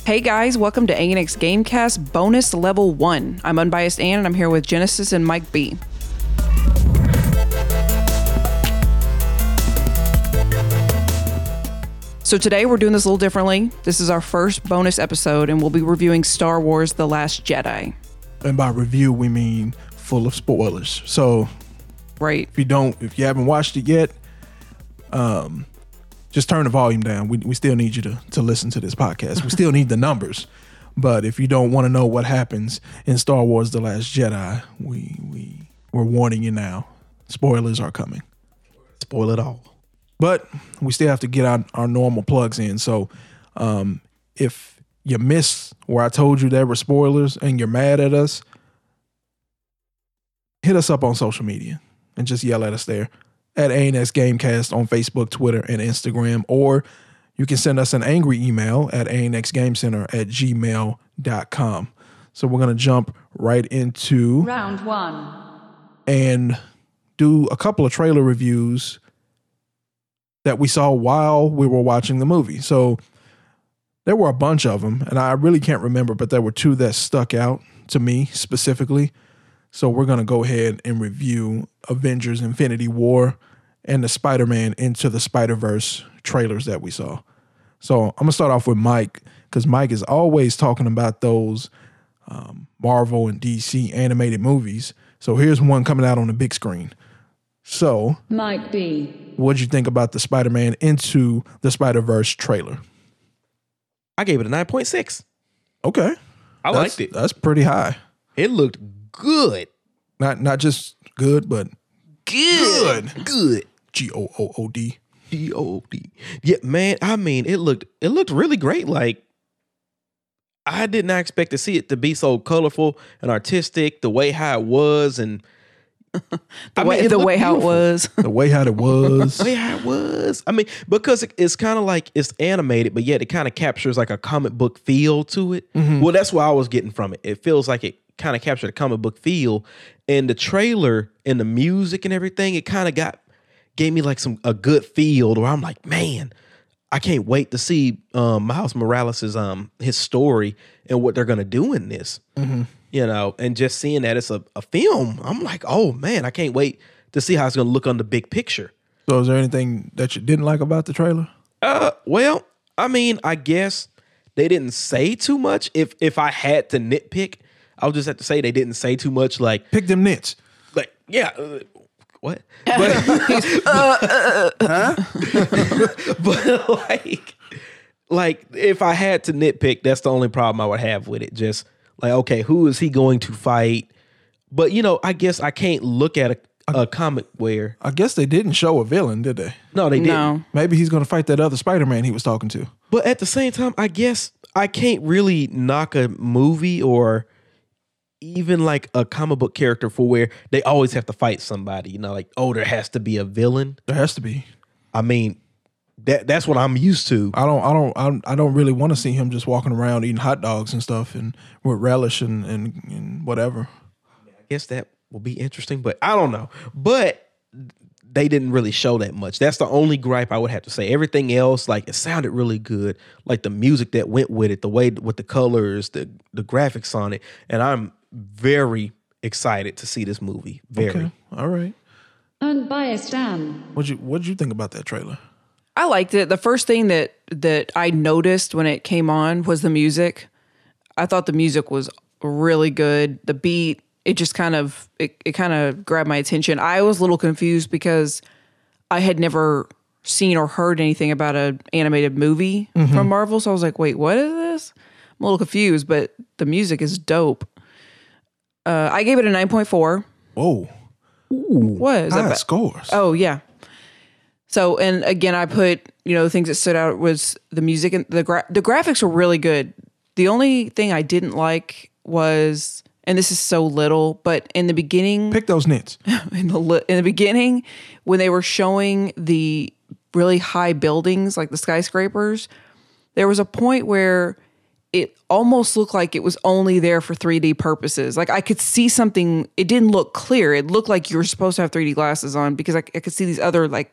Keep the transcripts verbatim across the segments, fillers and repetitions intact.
Hey guys, welcome to A N X Gamecast Bonus Level one. I'm Unbiased Ann and I'm here with Genesis and Mike B. So today we're doing this a little differently. This is our first bonus episode and we'll be reviewing Star Wars The Last Jedi. And by review, we mean full of spoilers. So right. if you don't, if you haven't watched it yet, um, just turn the volume down. We we still need you to, to listen to this podcast. We still need the numbers. But if you don't want to know what happens in Star Wars The Last Jedi, we, we, we're warning you now. Spoilers are coming. Spoil it all. But we still have to get our, our normal plugs in. So um, if you missed where I told you there were spoilers and you're mad at us, hit us up on social media and just yell at us there. At A N X Gamecast on Facebook, Twitter, and Instagram, or you can send us an angry email at A N X Game Center at gmail dot com. So we're going to jump right into round one and do a couple of trailer reviews that we saw while we were watching the movie. So there were a bunch of them, and I really can't remember, but there were two that stuck out to me specifically. So we're going to go ahead and review Avengers Infinity War and the Spider-Man Into the Spider-Verse trailers that we saw. So I'm going to start off with Mike, because Mike is always talking about those um, Marvel and D C animated movies. So here's one coming out on the big screen. So, Mike B, what'd you think about the Spider-Man Into the Spider-Verse trailer? I gave it a nine point six. Okay. I That's- liked it. That's pretty high. It looked good. Not not just good, but Good. Good. Good. G O O O D. D O D. Yeah, man, I mean, it looked it looked really great. Like, I did not expect to see it to be so colorful and artistic, the way how it was, and The I way, mean, it the looked way how it beautiful. was. The way how it was. The way how it was. I mean, because it- it's kind of like it's animated, but yet it kind of captures like a comic book feel to it. Well, that's what I was getting from it. It feels like it kind of captured a comic book feel, and the trailer and the music and everything, it kind of got gave me like some a good feel where I'm like, man, I can't wait to see um, Miles Morales' um his story and what they're gonna do in this. You know, and just seeing that it's a, a film, I'm like, oh man, I can't wait to see how it's gonna look on the big picture. So is there anything that you didn't like about the trailer? Uh, well, I mean, I guess they didn't say too much. If if I had to nitpick, I'll just have to say they didn't say too much. Like, Pick them nits. like, yeah, uh, what? But, but like, like if I had to nitpick, that's the only problem I would have with it. Just like, okay, who is he going to fight? But you know, I guess I can't look at a, a comic where I guess they didn't show a villain, did they? no, they didn't. No. Maybe he's going to fight that other Spider-Man he was talking to. But at the same time, I guess I can't really knock a movie or even like a comic book character for where they always have to fight somebody. You know, like, oh, there has to be a villain. There has to be. I mean, that that's what I'm used to. I don't. I don't. I don't, I don't really want to see him just walking around eating hot dogs and stuff and with relish and, and, and whatever. I guess that will be interesting, but I don't know. But they didn't really show that much. That's the only gripe I would have to say. Everything else, like, it sounded really good. Like the music that went with it, the way with the colors, the the graphics on it, and I'm very excited to see this movie. Very. Okay. All right. unbiased Ann, What'd you What'd you think about that trailer? I liked it. The first thing that that I noticed when it came on was the music. I thought the music was really good. The beat, it just kind of it, it kind of grabbed my attention. I was a little confused because I had never seen or heard anything about an animated movie from Marvel. So I was like, wait, what is this? I'm a little confused, but the music is dope. Uh, I gave it a nine point four. Whoa. What is that? High ba- scores. Oh, yeah. So, and again, I put, you know, the things that stood out was the music and the gra- the graphics were really good. The only thing I didn't like was, and this is so little, but in the beginning, Pick those nits. in the li- in the beginning, when they were showing the really high buildings, like the skyscrapers, there was a point where it almost looked like it was only there for three D purposes. Like I could see something, it didn't look clear. It looked like you were supposed to have three D glasses on because I, I could see these other like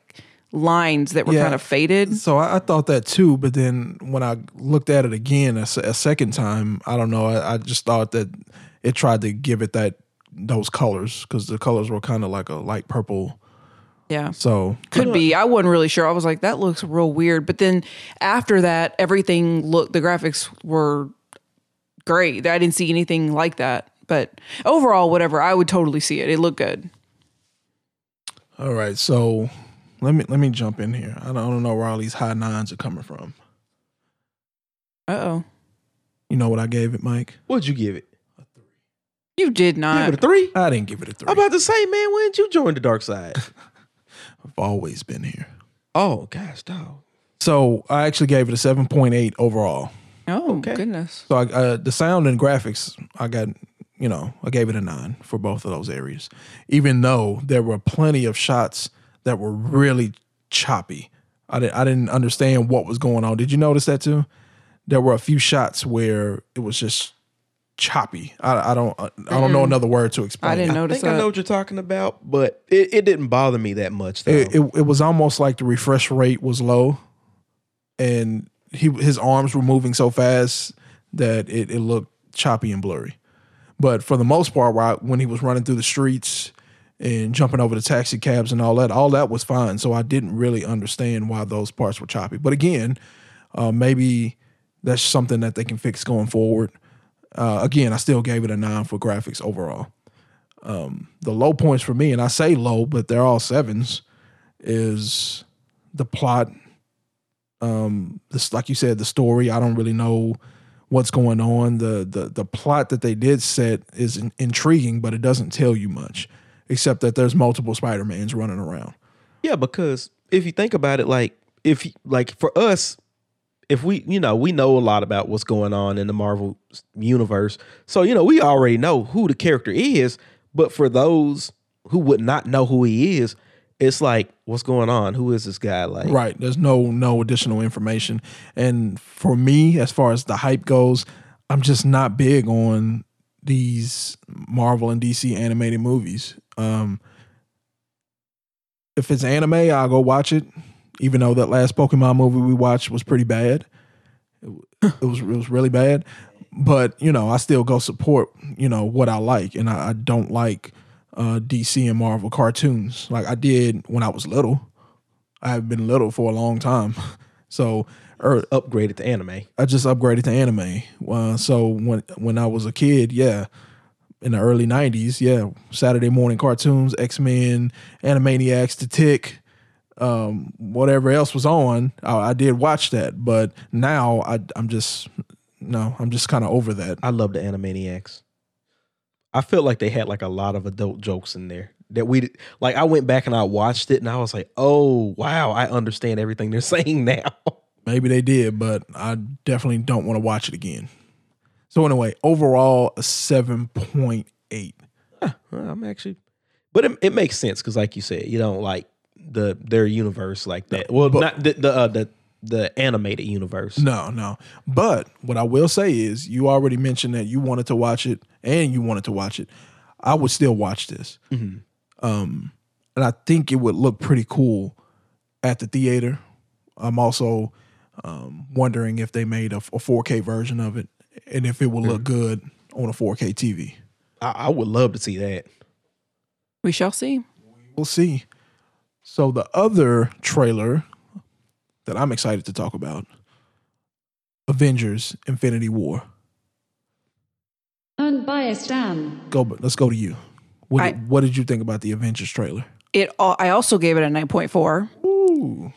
lines that were Yeah. kind of faded. So I, I thought that too, but then when I looked at it again a, se- a second time, I don't know. I, I just thought that it tried to give it that those colors because the colors were kind of like a light purple. Yeah. So Could be. I wasn't really sure. I was like, that looks real weird. But then after that, everything looked, the graphics were great. I didn't see anything like that. But overall, whatever, I would totally see it. It looked good. all right, so let me let me jump in here. I don't, I don't know where all these high nines are coming from. Uh oh. You know what I gave it, Mike? What'd you give it? You did Give not. it a three? I didn't give it a three. I'm about to say, man, when did you join the dark side? I've always been here. Oh, gosh, dog. So I actually gave it a seven point eight overall. Oh, Okay. goodness. So I, uh, the sound and graphics, I got, you know, I gave it a nine for both of those areas, even though there were plenty of shots that were really choppy. I didn't, I didn't understand what was going on. Did you notice that too? There were a few shots where it was just choppy. I, I don't, I don't know another word to explain. I didn't it. I notice think I that. know what you're talking about, but it, it didn't bother me that much, though. It, it, it was almost like the refresh rate was low, and he his arms were moving so fast that it, it looked choppy and blurry. But for the most part, where I, when he was running through the streets and jumping over the taxi cabs and all that, all that was fine. So I didn't really understand why those parts were choppy. But again, uh, maybe that's something that they can fix going forward. Uh, again, I still gave it a nine for graphics overall. Um, the low points for me, and I say low, but they're all sevens, is the plot. Um, this, like you said, the story. I don't really know what's going on. The the the plot that they did set is in, intriguing, but it doesn't tell you much, except that there's multiple Spider-Mans running around. Yeah, because if you think about it, like if like for us, if we you know we know a lot about what's going on in the Marvel universe, so you know we already know who the character is. But for those who would not know who he is, it's like, what's going on? Who is this guy? Like, Right. There's no no additional information. And for me, as far as the hype goes, I'm just not big on these Marvel and D C animated movies. Um, if it's anime, I'll go watch it. Even though that last Pokemon movie we watched was pretty bad. It, it was it was really bad. But, you know, I still go support, you know, what I like. And I, I don't like uh, D C and Marvel cartoons like I did when I was little. I have been little for a long time. So er, upgraded to anime. I just upgraded to anime. Uh, so when when I was a kid, yeah, in the early nineties, yeah, Saturday morning cartoons, X-Men, Animaniacs, The Tick, um, whatever else was on, I, I did watch that. But now I, I'm just, no, I'm just kind of over that. I love the Animaniacs. I felt like they had like a lot of adult jokes in there that we like. I went back and I watched it and I was like, oh, wow, I understand everything they're saying now. Maybe they did, but I definitely don't want to watch it again. So anyway, overall, a seven point eight. Huh, I'm actually, but it, it makes sense because, like you said, you don't like the their universe like that. Well, but- not the the, uh, the the animated universe. No, no. But what I will say is you already mentioned that you wanted to watch it and you wanted to watch it. I would still watch this. Mm-hmm. Um, and I think it would look pretty cool at the theater. I'm also um, wondering if they made a, a four K version of it and if it would look good on a four K T V. I, I would love to see that. We shall see. We'll see. So the other trailer that I'm excited to talk about, Avengers: Infinity War. Unbiased Dan. Go, let's go to you. What, I- what did you think about the Avengers trailer? It. al- I also gave it a nine point four. Ooh.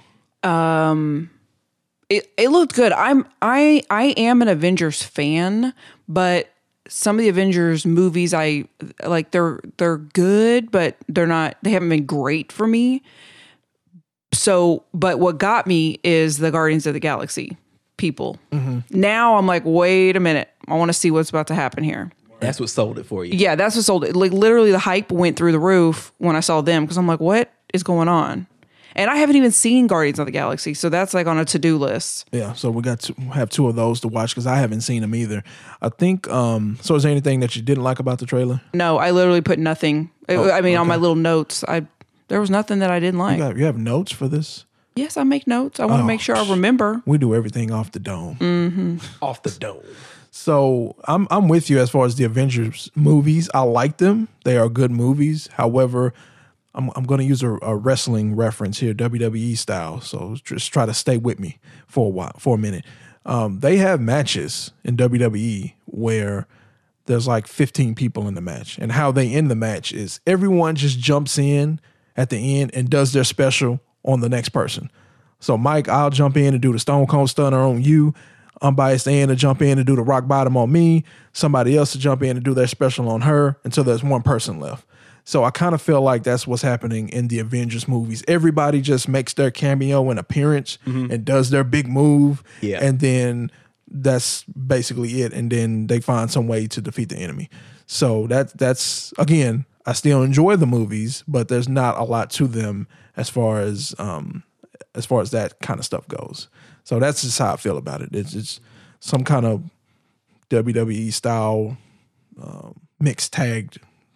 It it looked good. I'm I I am an Avengers fan, but some of the Avengers movies I like they're they're good, but they're not they haven't been great for me. So, but what got me is the Guardians of the Galaxy people. Now I'm like, wait a minute. I want to see what's about to happen here. That's what sold it for you. Yeah, that's what sold it. Like literally the hype went through the roof when I saw them because I'm like, what is going on? And I haven't even seen Guardians of the Galaxy, so that's like on a to-do list. Yeah, so we got to have two of those to watch because I haven't seen them either. I think. Um, so, is there anything that you didn't like about the trailer? No, I literally put nothing. I- Oh, I mean, on okay. my little notes, I There was nothing that I didn't like. You, got, you have notes for this? Yes, I make notes. I want to Oh, make sure I remember. We do everything off the dome. Off the dome. So I'm I'm with you as far as the Avengers movies. I like them. They are good movies. However, I'm I'm going to use a, a wrestling reference here, W W E style. So just try to stay with me for a while, for a minute. Um, they have matches in W W E where there's like fifteen people in the match, and how they end the match is everyone just jumps in at the end and does their special on the next person. So Mike, I'll jump in and do the Stone Cold Stunner on you. Unbiased Ann to jump in and do the rock bottom on me. Somebody else to jump in and do their special on her until there's one person left. So I kind of feel like that's what's happening in the Avengers movies. Everybody just makes their cameo and appearance and does their big move. Yeah. And then that's basically it. And then they find some way to defeat the enemy. So that that's, again, I still enjoy the movies, but there's not a lot to them as far as um, as far as that kind of stuff goes. So that's just how I feel about it. It's it's some kind of W W E style uh, mixed tagged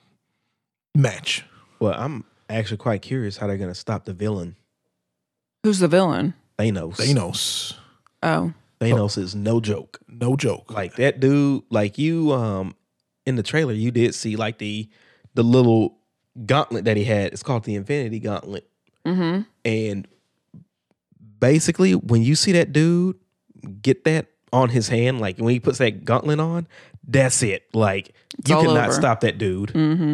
match. Well, I'm actually quite curious how they're going to stop the villain, Who's the villain? Thanos. Thanos, Oh, Thanos is no joke. no joke. Like that dude, like you um in the trailer, you did see like the the little gauntlet that he had. It's called the Infinity Gauntlet. mm-hmm. And basically, when you see that dude get that on his hand, like when he puts that gauntlet on, that's it. Like It's you all cannot over. stop that dude. Mm-hmm.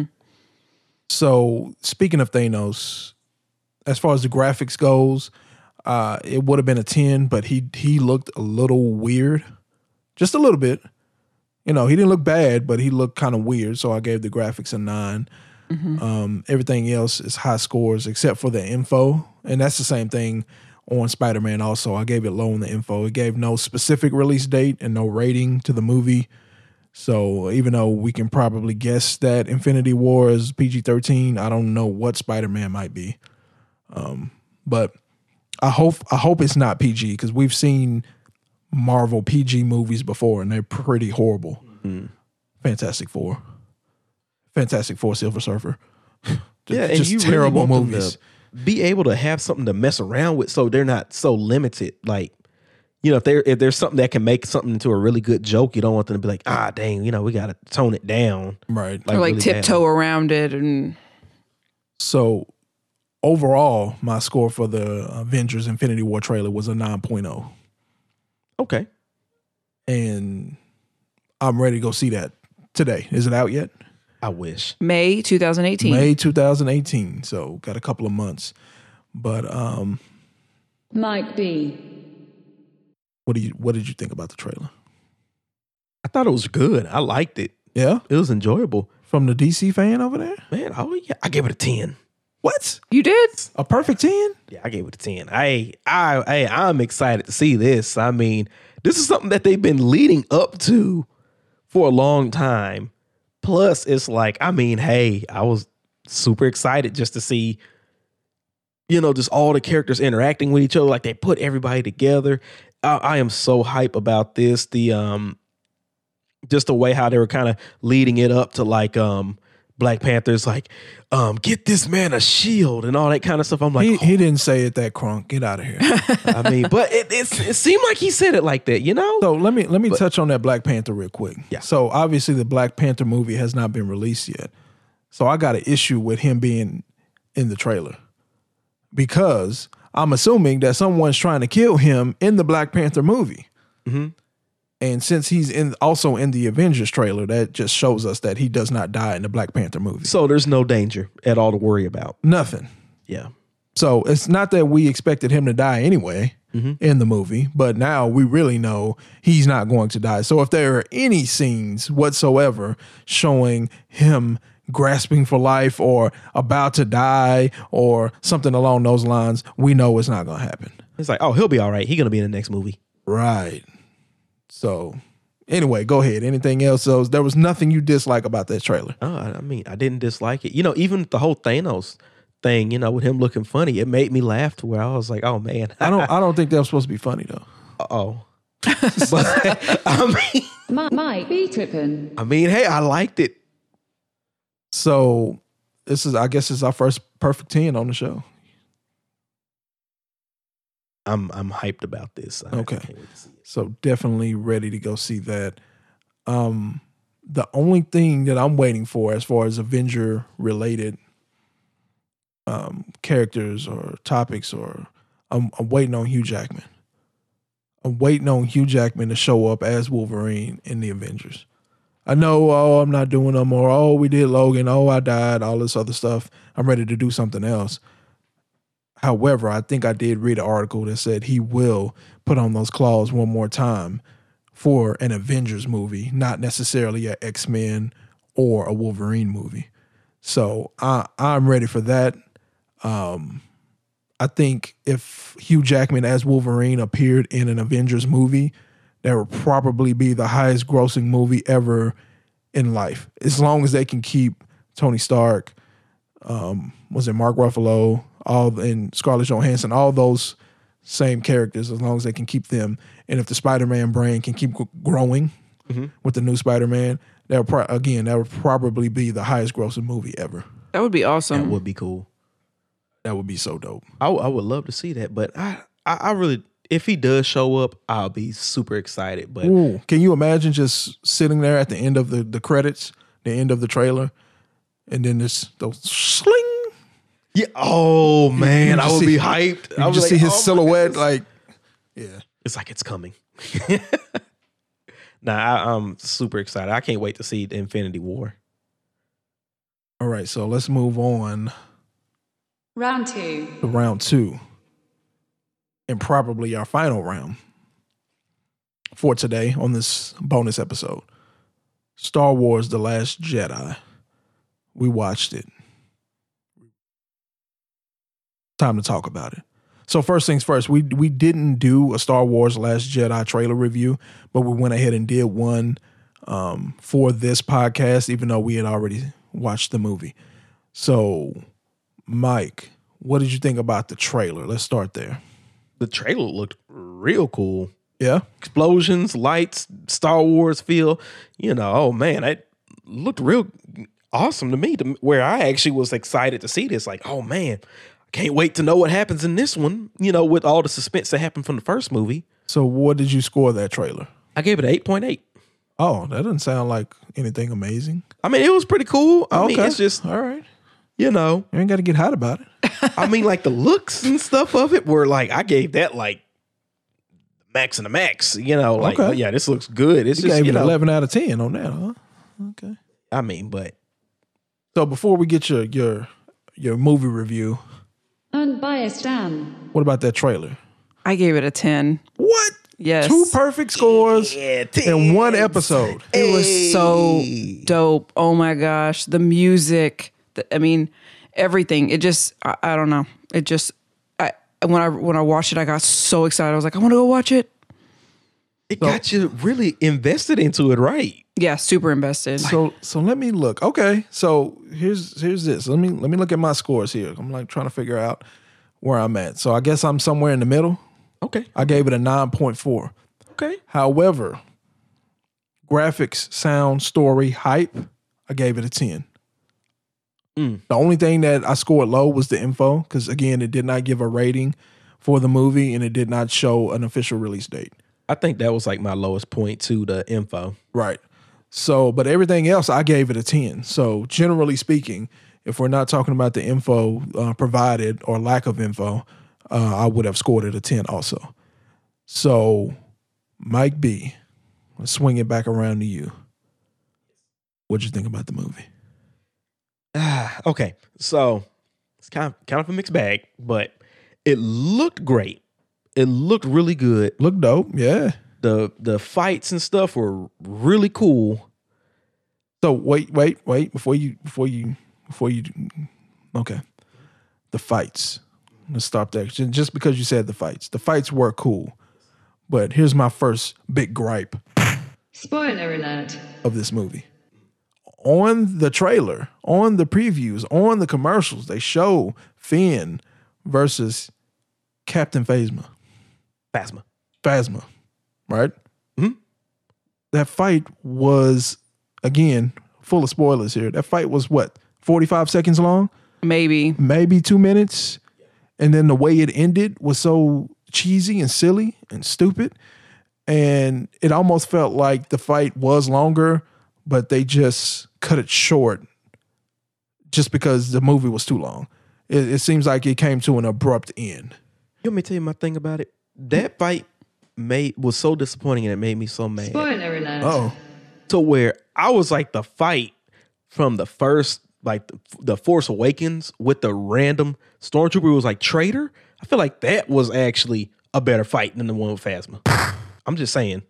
So speaking of Thanos, as far as the graphics goes, uh, it would have been a ten, but he he looked a little weird, just a little bit. You know, he didn't look bad, but he looked kind of weird. So I gave the graphics a nine. Um, everything else is high scores except for the info, and that's the same thing on Spider-Man. Also, I gave it low on the info. It gave no specific release date and no rating to the movie. So even though we can probably guess that Infinity War is P G thirteen, I don't know what Spider-Man might be. Um, but I hope I hope it's not P G, because we've seen Marvel P G movies before and they're pretty horrible. Mm-hmm. Fantastic Four, Fantastic Four, Silver Surfer. Yeah, and just you terrible really want them movies. to be able to have something to mess around with, so they're not so limited. Like, you know, if there if there's something that can make something into a really good joke, you don't want them to be like, ah, dang, you know, we got to tone it down, Right. Or like really tiptoe bad. around it, and So overall, my score for the Avengers Infinity War trailer was a nine point oh. Okay, And I'm ready to go see that today. Is it out yet? I wish. May twenty eighteen. May twenty eighteen. So got a couple of months. But um, Mike B. what do you what did you think about the trailer? I thought it was good. I liked it. Yeah, It was enjoyable. from the D C fan over there. Man, oh yeah, I gave it a ten. What? You did? A perfect ten? Yeah, I gave it a ten. I, I, I, I'm excited to see this. I mean, this is something that they've been leading up to for a long time. Plus, it's like, I mean, hey, I was super excited just to see, you know, just all the characters interacting with each other. Like they put everybody together. I, I am so hype about this. The um, just the way how they were kind of leading it up to like um. Black Panther's like, um, get this man a shield and all that kind of stuff. I'm like, He, oh, he didn't say it that crunk. Get out of here. I mean, but it, it's, it seemed like he said it like that, you know? So let me let me touch on that Black Panther real quick. Yeah. So obviously the Black Panther movie has not been released yet. So I got an issue with him being in the trailer, because I'm assuming that someone's trying to kill him in the Black Panther movie. Mm-hmm. And since he's in also in the Avengers trailer, that just shows us that he does not die in the Black Panther movie. So there's no danger at all to worry about. Nothing. Yeah. So it's not that we expected him to die anyway in the movie, but now we really know he's not going to die. So if there are any scenes whatsoever showing him grasping for life or about to die or something along those lines, we know it's not going to happen. It's like, oh, he'll be all right. He's going to be in the next movie. Right. So anyway, go ahead. Anything else? So there was nothing you dislike about that trailer. Oh, I I mean, I didn't dislike it. You know, even the whole Thanos thing, you know, with him looking funny, it made me laugh to where I was like, oh, man. I don't I don't think that was supposed to be funny though. Uh-oh. But, I mean, Mi- Mike B. Trippin. I mean, hey, I liked it. So this is, I guess, it's our first perfect ten on the show. I'm I'm hyped about this. I Okay. can't wait to see it. So definitely ready to go see that. Um, the only thing that I'm waiting for as far as Avenger related um, characters or topics, or I'm, I'm waiting on Hugh Jackman. I'm waiting on Hugh Jackman to show up as Wolverine in the Avengers. I know, oh, I'm not doing no more. Oh, we did Logan. Oh, I died. All this other stuff. I'm ready to do something else. However, I think I did read an article that said he will put on those claws one more time for an Avengers movie, not necessarily an X-Men or a Wolverine movie. So I, I'm ready for that. Um, I think if Hugh Jackman as Wolverine appeared in an Avengers movie, that would probably be the highest grossing movie ever in life. As long as they can keep Tony Stark, um, was it Mark Ruffalo, all and Scarlett Johansson, all those same characters, as long as they can keep them. And if the Spider-Man brand can keep growing mm-hmm. with the new Spider-Man, that would pro- again, that would probably be the highest grossing movie ever. That would be awesome. That would be cool. That would be so dope. I, I would love to see that, but I, I, I really, if he does show up, I'll be super excited. But Ooh, can you imagine just sitting there at the end of the, the credits, the end of the trailer, and then this those sling? Yeah. Oh man, I would see, be hyped. You I would just be see like, his oh, silhouette, like, yeah. It's like it's coming. Nah, I, I'm super excited. I can't wait to see the Infinity War. All right, so let's move on Round two. to round two, and probably our final round for today on this bonus episode. Star Wars: The Last Jedi. We watched it. Time to talk about it. So first things first, we we didn't do a Star Wars Last Jedi trailer review, but we went ahead and did one um, for this podcast, even though we had already watched the movie. So, Mike, what did you think about the trailer? Let's start there. The trailer looked real cool. Yeah? Explosions, lights, Star Wars feel. You know, oh man, it looked real awesome to me, to where I actually was excited to see this. Like, oh man, can't wait to know what happens in this one, you know, with all the suspense that happened from the first movie. So what did you score that trailer? I gave it an eight point eight. Oh, that doesn't sound like anything amazing. I mean, it was pretty cool. I okay. mean, it's just, all right. You know. You ain't got to get hot about it. I mean, like the looks and stuff of it were like, I gave that like max and the max, you know, like, okay. oh, yeah, this looks good. It's you just, gave you it know, eleven out of ten on that, huh? Okay. I mean, but. So before we get your your your movie review, Unbiased Dan. what about that trailer? I gave it a ten. What? Yes. Two perfect scores Yeah, in one episode. It was so dope. Oh my gosh. The music. The, I mean, everything. It just, I, I don't know. It just, I when I when I watched it, I got so excited. I was like, I want to go watch it. It so, got you really invested into it, right? Yeah, super invested. So so let me look. Okay. So here's here's this. Let me let me look at my scores here. I'm like trying to figure out where I'm at. So I guess I'm somewhere in the middle. Okay. I gave it a nine point four. Okay. However, graphics, sound, story, hype, I gave it a ten. Mm. The only thing that I scored low was the info, because again, it did not give a rating for the movie and it did not show an official release date. I think that was like my lowest point to the info. Right. So, but everything else, I gave it a ten. So generally speaking, if we're not talking about the info uh, provided or lack of info, uh, I would have scored it a ten also. So, Mike B, let's swing it back around to you. What'd you think about the movie? Ah, okay. So it's kind of kind of a mixed bag, but it looked great. It looked really good. Looked dope, yeah. The the fights and stuff were really cool. So wait, wait, wait before you before you before you okay. The fights. Let's stop there. Just because you said the fights. The fights were cool. But here's my first big gripe. Spoiler alert. Of this movie. On the trailer, on the previews, on the commercials, they show Finn versus Captain Phasma. Phasma. Phasma. Right? Mm-hmm. That fight was, again, full of spoilers here. That fight was what? forty-five seconds long, Maybe. maybe two minutes. And then the way it ended was so cheesy and silly and stupid. And it almost felt like the fight was longer, but they just cut it short just because the movie was too long. It, it seems like it came to an abrupt end. You want me to tell you my thing about it? That fight made was so disappointing and it made me so mad. Spoiler alert. Oh, To where I was like the fight from the first, like the, the Force Awakens with the random stormtrooper who was like traitor. I feel like that was actually a better fight than the one with Phasma. I'm just saying.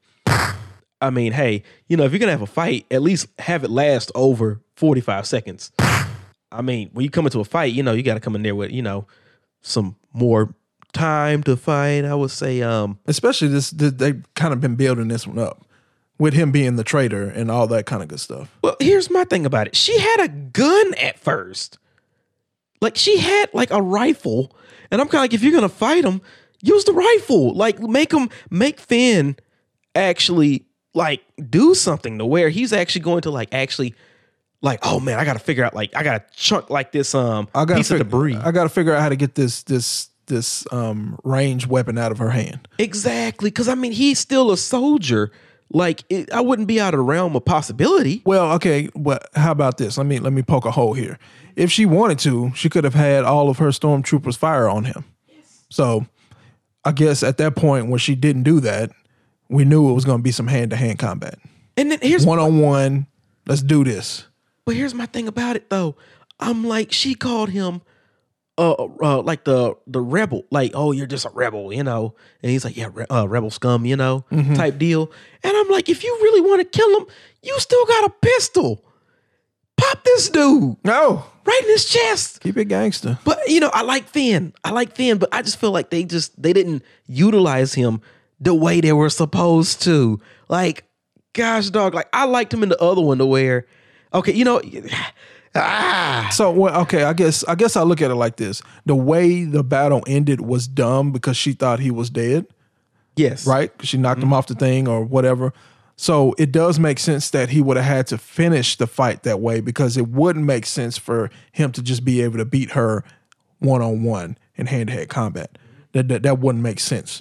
I mean, hey, you know, if you're gonna have a fight, at least have it last over forty-five seconds. I mean, when you come into a fight, you know, you got to come in there with, you know, some more time to fight. I would say, um, especially this, this they've kind of been building this one up with him being the traitor and all that kind of good stuff. well, here's my thing about it. She had a gun at first. Like she had like a rifle. And I'm kind of like, if you're going to fight him, use the rifle. Like make him, make Finn actually like do something to where he's actually going to like actually like, oh man, I got to figure out like, I got to chunk like this um I gotta piece fig- of debris. I got to figure out how to get this this this um ranged weapon out of her hand. Exactly. Cause I mean, he's still a soldier. Like it, I wouldn't be out of the realm of possibility. Well, okay, but how about this? Let me let me poke a hole here. If she wanted to, she could have had all of her stormtroopers fire on him. So I guess at that point when she didn't do that, we knew it was going to be some hand-to-hand combat. And then here's One-on-one, let's do this. But here's my thing about it though. I'm like, she called him uh, uh like the the rebel, like, oh, you're just a rebel, you know. And he's like, yeah, re- uh, rebel scum, you know, type deal. And I'm like, if you really want to kill him, you still got a pistol. Pop this dude No, right in his chest. keep it gangster. But you know, I like Finn. I like Finn, but I just feel like they just they didn't utilize him the way they were supposed to. Like, gosh, dog. Like I liked him in the other one to where, okay, you know, ah, So, well, okay, I guess I guess I look at it like this: the way the battle ended was dumb because she thought he was dead, yes, right? 'Cause she knocked him off the thing or whatever. So it does make sense that he would have had to finish the fight that way because it wouldn't make sense for him to just be able to beat her one on one in hand to hand combat. That, that that wouldn't make sense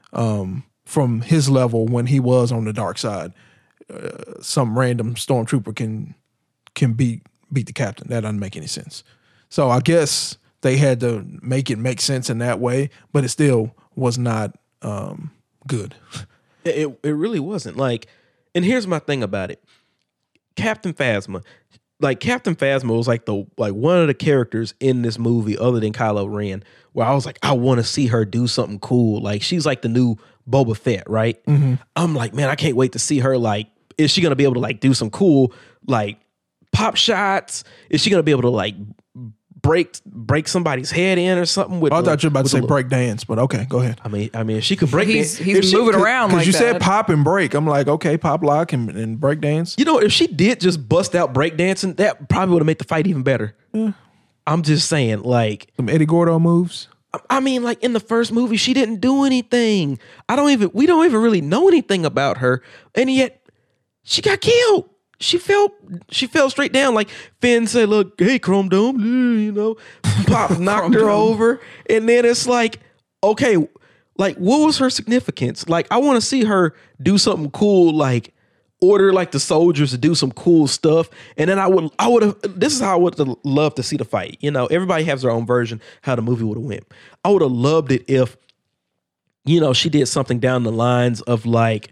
um, from his level when he was on the dark side. Uh, some random stormtrooper can can beat beat the captain. That doesn't make any sense. So I guess they had to make it make sense in that way, but it still was not um, good. It it really wasn't. Like, and here's my thing about it. Captain Phasma, like Captain Phasma was like the like one of the characters in this movie other than Kylo Ren, where I was like, I want to see her do something cool. Like she's like the new Boba Fett, right? Mm-hmm. I'm like, man, I can't wait to see her. Like, is she gonna be able to like do some cool like pop shots? Is she gonna be able to like break break somebody's head in or something? With I the, thought you were about to with say the- break dance, but okay, go ahead. I mean, I mean, if she could break. He's dan- he's if she moving could- around Because like you that. said pop and break. I'm like, okay, pop lock and, and break dance. You know, if she did just bust out breakdancing, that probably would have made the fight even better. I'm just saying, like, Some Eddie Gordo moves. I mean, like in the first movie, she didn't do anything. I don't even, we don't even really know anything about her, and yet she got killed. She fell, she fell straight down. Like Finn said, "Look, hey, Chrome Dome," you know, Pop knocked her Dome. over, and then it's like, okay, like what was her significance? Like I want to see her do something cool, like order like the soldiers to do some cool stuff, and then I would, I would have. This is how I would have loved to see the fight. You know, everybody has their own version how the movie would have went. I would have loved it if, you know, she did something down the lines of like.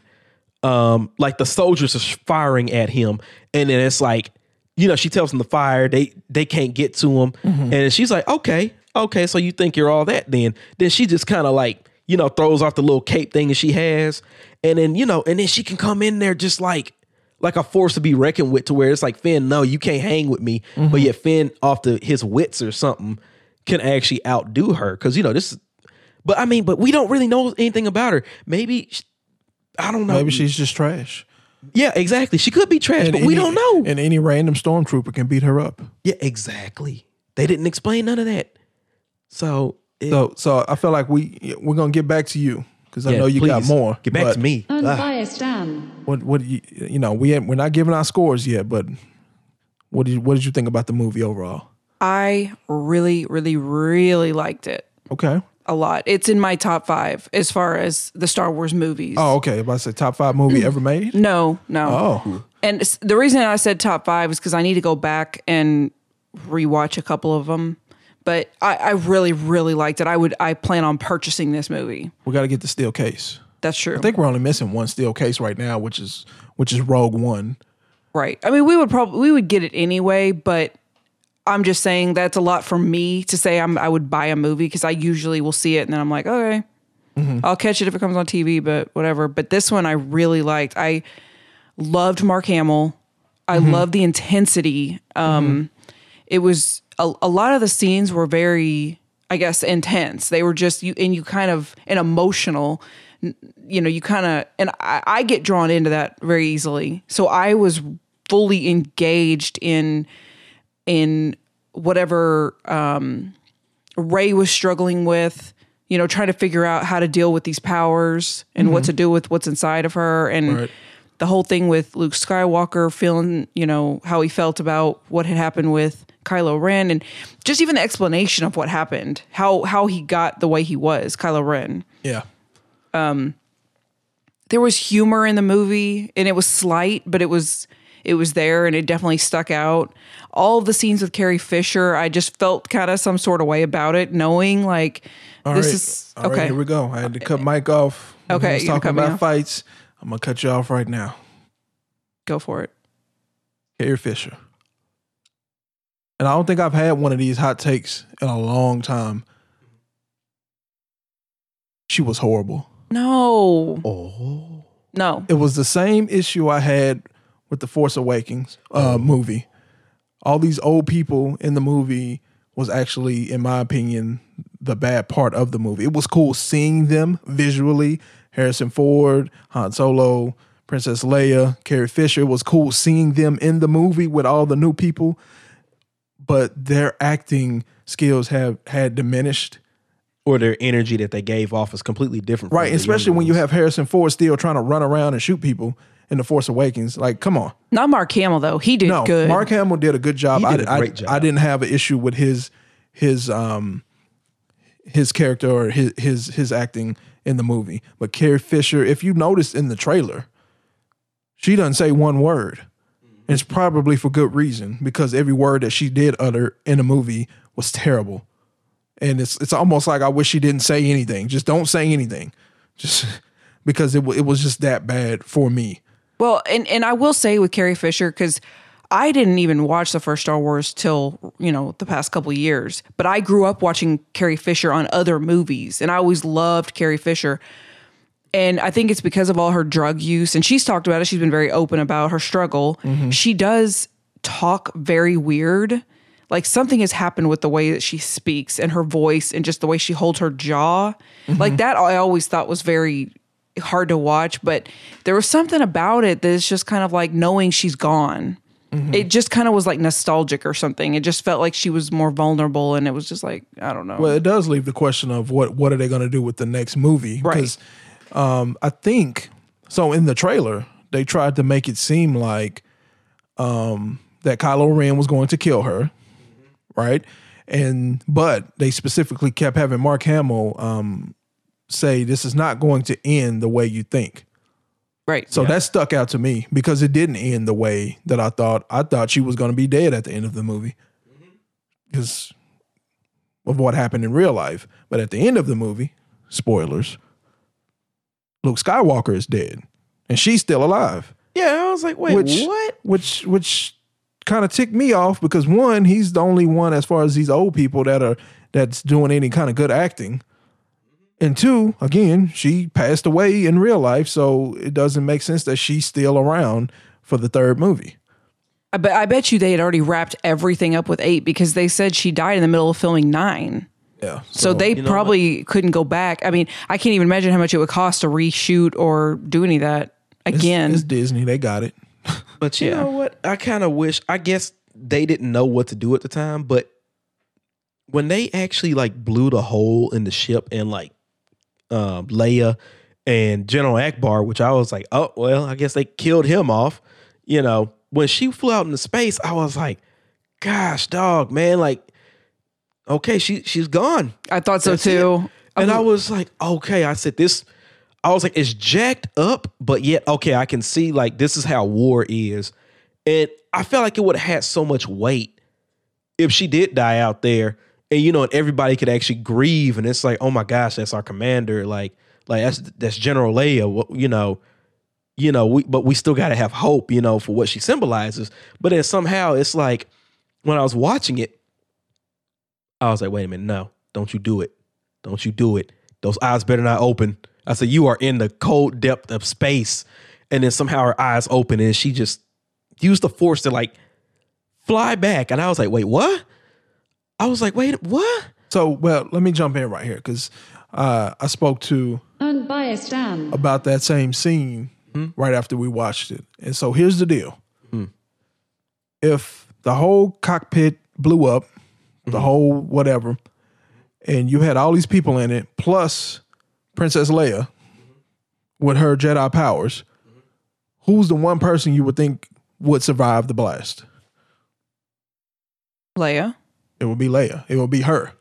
Um, like the soldiers are firing at him, and then it's like, you know, she tells them to fire. They they can't get to him, Mm-hmm. and she's like, okay, okay, so you think you're all that? Then then she just kind of like, you know, throws off the little cape thing that she has, and then you know, and then she can come in there just like like a force to be reckoned with, to where it's like, Finn, no, you can't hang with me, Mm-hmm. but yet Finn off the his wits or something can actually outdo her, because you know this is. But I mean, but we don't really know anything about her. Maybe. She, I don't know. Maybe she's just trash. Yeah, exactly. She could be trash, And but we any- don't know. And any random stormtrooper can beat her up. Yeah, exactly. They didn't explain none of that. So, it, So, so I feel like we we're gonna get back to you because I yeah, know you got please, more. Get back but to me. Ah. Unbiased Dan. What what you, you know we ain't, we're not giving our scores yet, but What did you, what did you think about the movie overall? I really, really, really liked it. Okay. A lot. It's in my top five as far as the Star Wars movies. Oh, okay. About to say top five movie ever made? No, no. Oh. And it's- the reason I said top five is because I need to go back and rewatch a couple of them. But I, I really, really liked it. I would. I plan on purchasing this movie. We got to get the steel case. That's true. I think we're only missing one steel case right now, which is which is Rogue One. Right. I mean, we would probably we would get it anyway, but I'm just saying that's a lot for me to say I'm, I would buy a movie because I usually will see it and then I'm like, okay, mm-hmm. I'll catch it if it comes on T V, but whatever. But this one I really liked. I loved Mark Hamill. I mm-hmm. loved the intensity. Um, mm-hmm. It was a, a lot of the scenes were very, I guess, intense. They were just you and you kind of and emotional. You know, you kind of and I, I get drawn into that very easily. So I was fully engaged in. in whatever um, Rey was struggling with, you know, trying to figure out how to deal with these powers and mm-hmm. what to do with what's inside of her. And right. the whole thing with Luke Skywalker feeling, you know, how he felt about what had happened with Kylo Ren and just even the explanation of what happened, how how he got the way he was, Kylo Ren. Yeah. Um, there was humor in the movie and it was slight, but it was... It was there and it definitely stuck out. All of the scenes with Carrie Fisher, I just felt kind of some sort of way about it, knowing like All this right. is All okay. right, here we go. I had to cut Mike off. When Okay, he was you're gonna talking cut me about off? fights. I'm gonna cut you off right now. Go for it. Carrie Fisher. And I don't think I've had one of these hot takes in a long time. She was horrible. No. Oh. No. It was the same issue I had with the Force Awakens uh, movie. All these old people in the movie was actually, in my opinion, the bad part of the movie. It was cool seeing them visually. Harrison Ford, Han Solo, Princess Leia, Carrie Fisher. It was cool seeing them in the movie with all the new people. But their acting skills have had diminished. Or their energy that they gave off is completely different. Right, especially when you have Harrison Ford still trying to run around and shoot people in The Force Awakens. Like, come on. Not Mark Hamill though. He did no, good. Mark Hamill did a good job. He did I, a great I, job. I didn't have an issue with his his um his character or his his his acting in the movie. But Carrie Fisher, if you noticed in the trailer, she doesn't say one word. And it's probably for good reason because every word that she did utter in the movie was terrible. And it's it's almost like I wish she didn't say anything. Just don't say anything. Just because it it was just that bad for me. Well, and, and I will say with Carrie Fisher, because I didn't even watch the first Star Wars till, you know, the past couple of years. But I grew up watching Carrie Fisher on other movies, and I always loved Carrie Fisher. And I think it's because of all her drug use. And she's talked about it. She's been very open about her struggle. Mm-hmm. She does talk very weird. Like something has happened with the way that she speaks and her voice and just the way she holds her jaw. Mm-hmm. Like that I always thought was very hard to watch. But there was something about it that is just kind of like knowing she's gone. Mm-hmm. It just kind of was like nostalgic or something. It just felt like she was more vulnerable. And it was just like, I don't know. Well, it does leave the question of what, what are they going to do with the next movie? Right. Because um, I think, so in the trailer, they tried to make it seem like um, that Kylo Ren was going to kill her. Right. And but they specifically kept having Mark Hamill um, say this is not going to end the way you think. Right. So yeah. that stuck out to me because it didn't end the way that I thought. I thought she was going to be dead at the end of the movie because of what happened in real life. But at the end of the movie, spoilers, Luke Skywalker is dead and she's still alive. Yeah, I was like, wait, which, what? Which, which. kind of ticked me off because one, he's the only one as far as these old people that are that's doing any kind of good acting. And two, again, she passed away in real life, so it doesn't make sense that she's still around for the third movie. I bet I bet you they had already wrapped everything up with eight because they said she died in the middle of filming nine. Yeah. So, so they you know probably what? couldn't go back. I mean, I can't even imagine how much it would cost to reshoot or do any of that again. It's, it's Disney. They got it. But you yeah. know what? I kind of wish, I guess they didn't know what to do at the time, but when they actually like blew the hole in the ship and like um, Leia and General Akbar, which I was like, oh, well, I guess they killed him off, you know, when she flew out into space, I was like, gosh, dog, man, like, okay, she she's gone. I thought so That's too. And I was like, okay, I said this, I was like, it's jacked up, but yet, okay, I can see like this is how war is. And I felt like it would have had so much weight if she did die out there, and you know, and everybody could actually grieve. And it's like, oh my gosh, that's our commander. Like, like that's that's General Leia. You know, you know, we but we still got to have hope, you know, for what she symbolizes. But then somehow it's like when I was watching it, I was like, wait a minute, no, don't you do it, don't you do it. Those eyes better not open. I said, you are in the cold depth of space, and then somehow her eyes open, and she just used the force to like fly back. And I was like, wait, what? I was like, wait, what? So, well, let me jump in right here because uh, I spoke to Unbiased Dan about that same scene hmm? right after we watched it. And so here's the deal. Hmm. If the whole cockpit blew up, the mm-hmm. whole whatever, and you had all these people in it, plus Princess Leia mm-hmm. with her Jedi powers, mm-hmm. who's the one person you would think would survive the blast? Leia. It would be Leia. It would be her.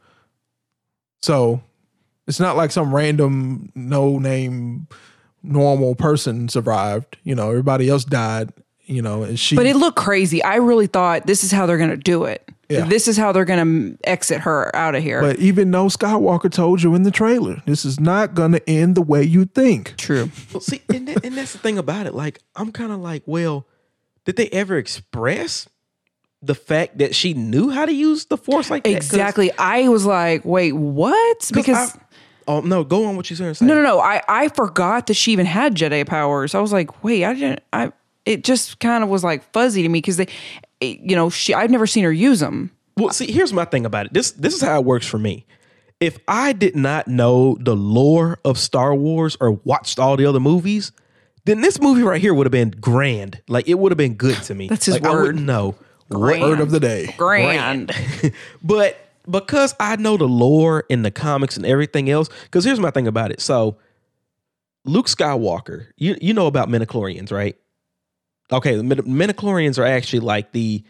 So it's not like some random no-name normal person survived. You know, everybody else died, you know, and she... But it looked crazy. I really thought this is how they're going to do it. Yeah. This is how they're going to exit her out of here. But even though Skywalker told you in the trailer, this is not going to end the way you think. True. Well, see, and, that, and that's the thing about it. Like, I'm kind of like, well, did they ever express the fact that she knew how to use the Force like that? Exactly. I was like, wait, what? Because... I, oh, no, go on what you're saying. No, no, no. I, I forgot that she even had Jedi powers. I was like, wait, I didn't... I. It just kind of was like fuzzy to me because they... You know, she. I've never seen her use them. Well, see, here's my thing about it. This this is how it works for me. If I did not know the lore of Star Wars or watched all the other movies, then this movie right here would have been grand. Like, it would have been good to me. That's his like, word. I wouldn't know. Grand. Word of the day. Grand. grand. But because I know the lore in the comics and everything else, because here's my thing about it. So, Luke Skywalker, you you know about midichlorians, right? Okay, the midichlorians are actually like the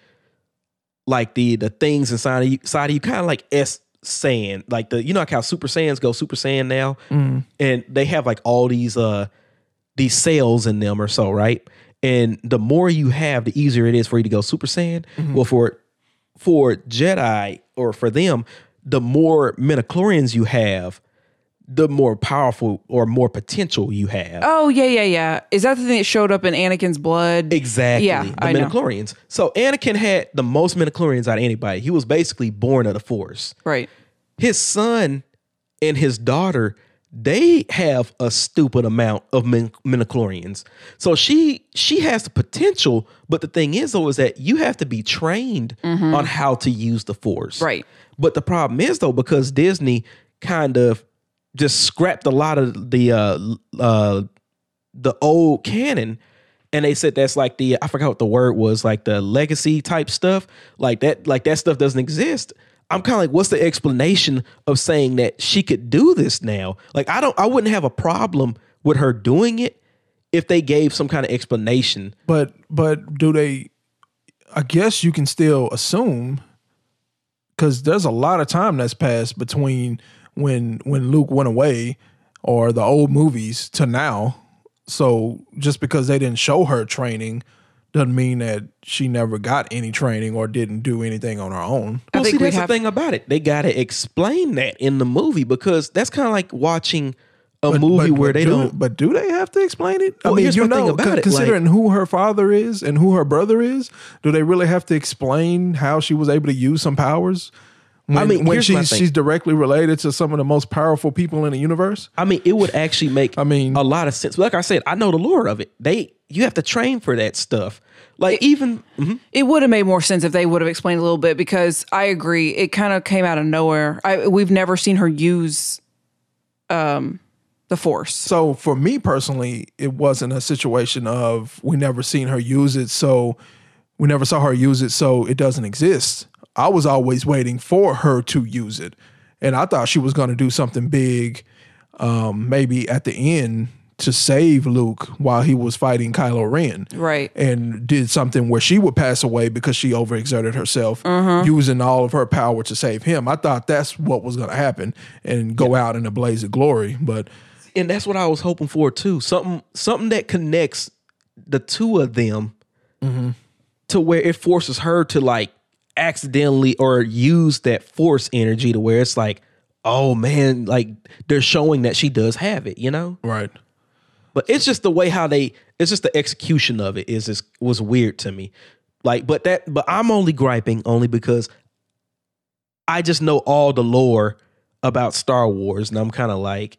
like the the things inside of you, inside of you, kind of like S Saiyan, like the you know like how Super Saiyans go Super Saiyan now, mm. and they have like all these uh these cells in them or so, right? And the more you have, the easier it is for you to go Super Saiyan. Mm-hmm. Well, for for Jedi or for them, the more midichlorians you have, the more powerful or more potential you have. Oh, yeah, yeah, yeah. Is that the thing that showed up in Anakin's blood? Exactly. Yeah, the I midichlorians. know. So Anakin had the most midichlorians out of anybody. He was basically born of the Force. Right. His son and his daughter, they have a stupid amount of min- midichlorians. So she she has the potential, but the thing is, though, is that you have to be trained mm-hmm. on how to use the Force. Right. But the problem is, though, because Disney kind of just scrapped a lot of the uh, uh, the old canon, and they said that's like the I forgot what the word was, like the legacy type stuff, like that, like that stuff doesn't exist. I'm kind of like, what's the explanation of saying that she could do this now? Like, I don't, I wouldn't have a problem with her doing it if they gave some kind of explanation. But but do they? I guess you can still assume, because there's a lot of time that's passed between when when Luke went away or the old movies to now. So just because they didn't show her training doesn't mean that she never got any training or didn't do anything on her own. Well, see, that's have- the thing about it. They got to explain that in the movie, because that's kind of like watching a but, movie but, where but they do, don't. But do they have to explain it? Well, I mean, here's you my know, thing about it, considering like, who her father is and who her brother is, do they really have to explain how she was able to use some powers? When, I mean, when here's my she's thing. she's directly related to some of the most powerful people in the universe. I mean, it would actually make I mean, a lot of sense. Like I said, I know the lore of it. They you have to train for that stuff. Like it, even mm-hmm. it would have made more sense if they would have explained a little bit, because I agree, it kind of came out of nowhere. I, we've never seen her use um, the Force. So for me personally, it wasn't a situation of we never seen her use it, so we never saw her use it, so it doesn't exist. I was always waiting for her to use it, and I thought she was going to do something big, um, maybe at the end to save Luke while he was fighting Kylo Ren. Right. And did something where she would pass away because she overexerted herself, uh-huh. using all of her power to save him. I thought that's what was going to happen and go yeah. out in a blaze of glory. But and that's what I was hoping for too. Something something that connects the two of them mm-hmm. to where it forces her to like accidentally or use that force energy to where it's like, oh man, like they're showing that she does have it, you know? Right. But it's just the way how they, it's just the execution of it is just was weird to me. Like, but that, but I'm only griping only because I just know all the lore about Star Wars, and I'm kind of like,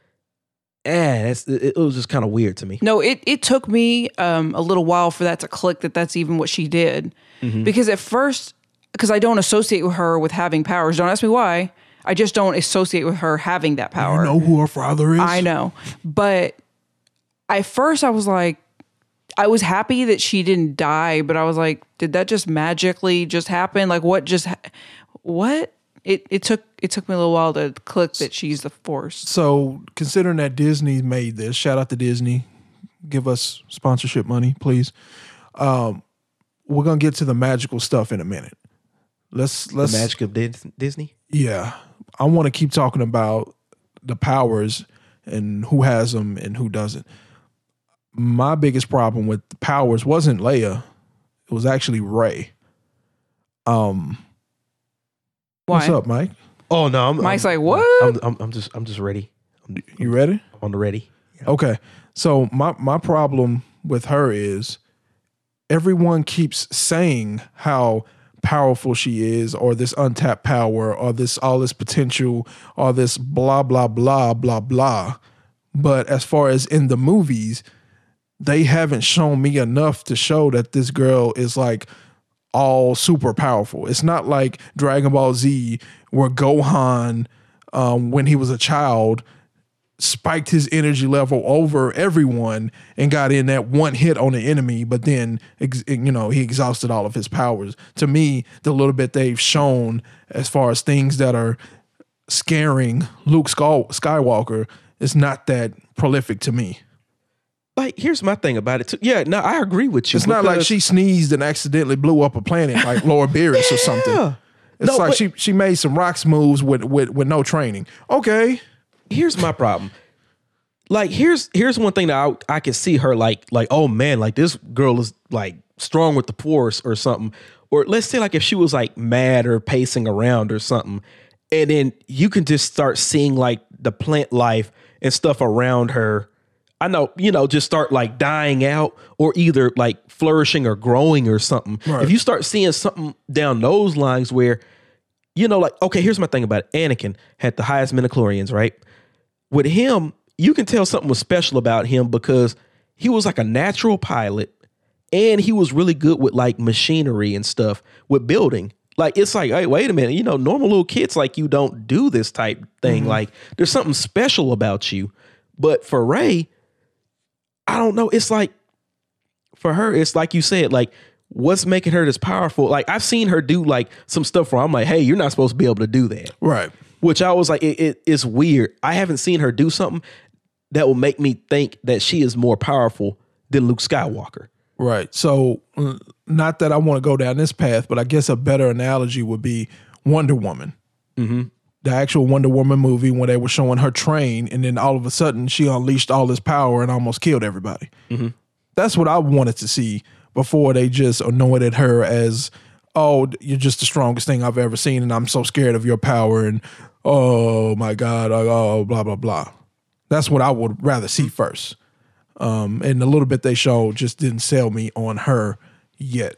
eh, it's, it, it was just kind of weird to me. No, it it took me um, a little while for that to click that that's even what she did, mm-hmm. because at first, because I don't associate with her with having powers. Don't ask me why. I just don't associate with her having that power. You know who her father is? I know, but. At first, I was like, I was happy that she didn't die, but I was like, did that just magically just happen? Like, what just, ha- what? It it took it took me a little while to click that she's the Force. So, considering that Disney made this, shout out to Disney, give us sponsorship money, please. Um, we're gonna get to the magical stuff in a minute. Let's let's the magic of Disney. Yeah, I want to keep talking about the powers and who has them and who doesn't. My biggest problem with the powers wasn't Leia. It was actually Rey. Um, Why? What's up, Mike? Oh no, I'm, Mike's I'm, like, what? I'm, I'm, I'm just, I'm just ready. I'm, you ready? I'm on the ready. Yeah. Okay. So my my problem with her is everyone keeps saying how powerful she is, or this untapped power, or this all this potential, or this blah blah blah blah blah. But as far as in the movies, they haven't shown me enough to show that this girl is like all super powerful. It's not like Dragon Ball Z where Gohan, um, when he was a child, spiked his energy level over everyone and got in that one hit on the enemy, but then, you know, he exhausted all of his powers. To me, the little bit they've shown as far as things that are scaring Luke Skywalker is not that prolific to me. Like, here's my thing about it too. Yeah, no, I agree with you. It's not like she sneezed and accidentally blew up a planet like Laura Beerus yeah. or something. It's no, like she she made some rocks moves with, with with no training. Okay. Here's my problem. Like, here's here's one thing that I I could see her like like oh man, like this girl is like strong with the Force or something. Or let's say like if she was like mad or pacing around or something, and then you can just start seeing like the plant life and stuff around her. I know, you know, just start like dying out or either like flourishing or growing or something. Right. If you start seeing something down those lines where, you know, like, okay, here's my thing about it. Anakin had the highest midichlorians, right? With him, you can tell something was special about him because he was like a natural pilot and he was really good with like machinery and stuff with building. Like, it's like, hey, wait a minute, you know, normal little kids like you don't do this type thing. Mm-hmm. Like, there's something special about you. But for Rey, I don't know. It's like, for her, it's like you said, like, what's making her this powerful? Like, I've seen her do like some stuff where I'm like, hey, you're not supposed to be able to do that. Right. Which I was like, it, it, it's weird. I haven't seen her do something that will make me think that she is more powerful than Luke Skywalker. Right. So, not that I want to go down this path, but I guess a better analogy would be Wonder Woman. Mm-hmm. The actual Wonder Woman movie when they were showing her train, and then all of a sudden she unleashed all this power and almost killed everybody. Mm-hmm. That's what I wanted to see before they just anointed her as, oh, you're just the strongest thing I've ever seen, and I'm so scared of your power, and oh my God, oh, blah, blah, blah. That's what I would rather see first. Um, and the little bit they showed just didn't sell me on her yet.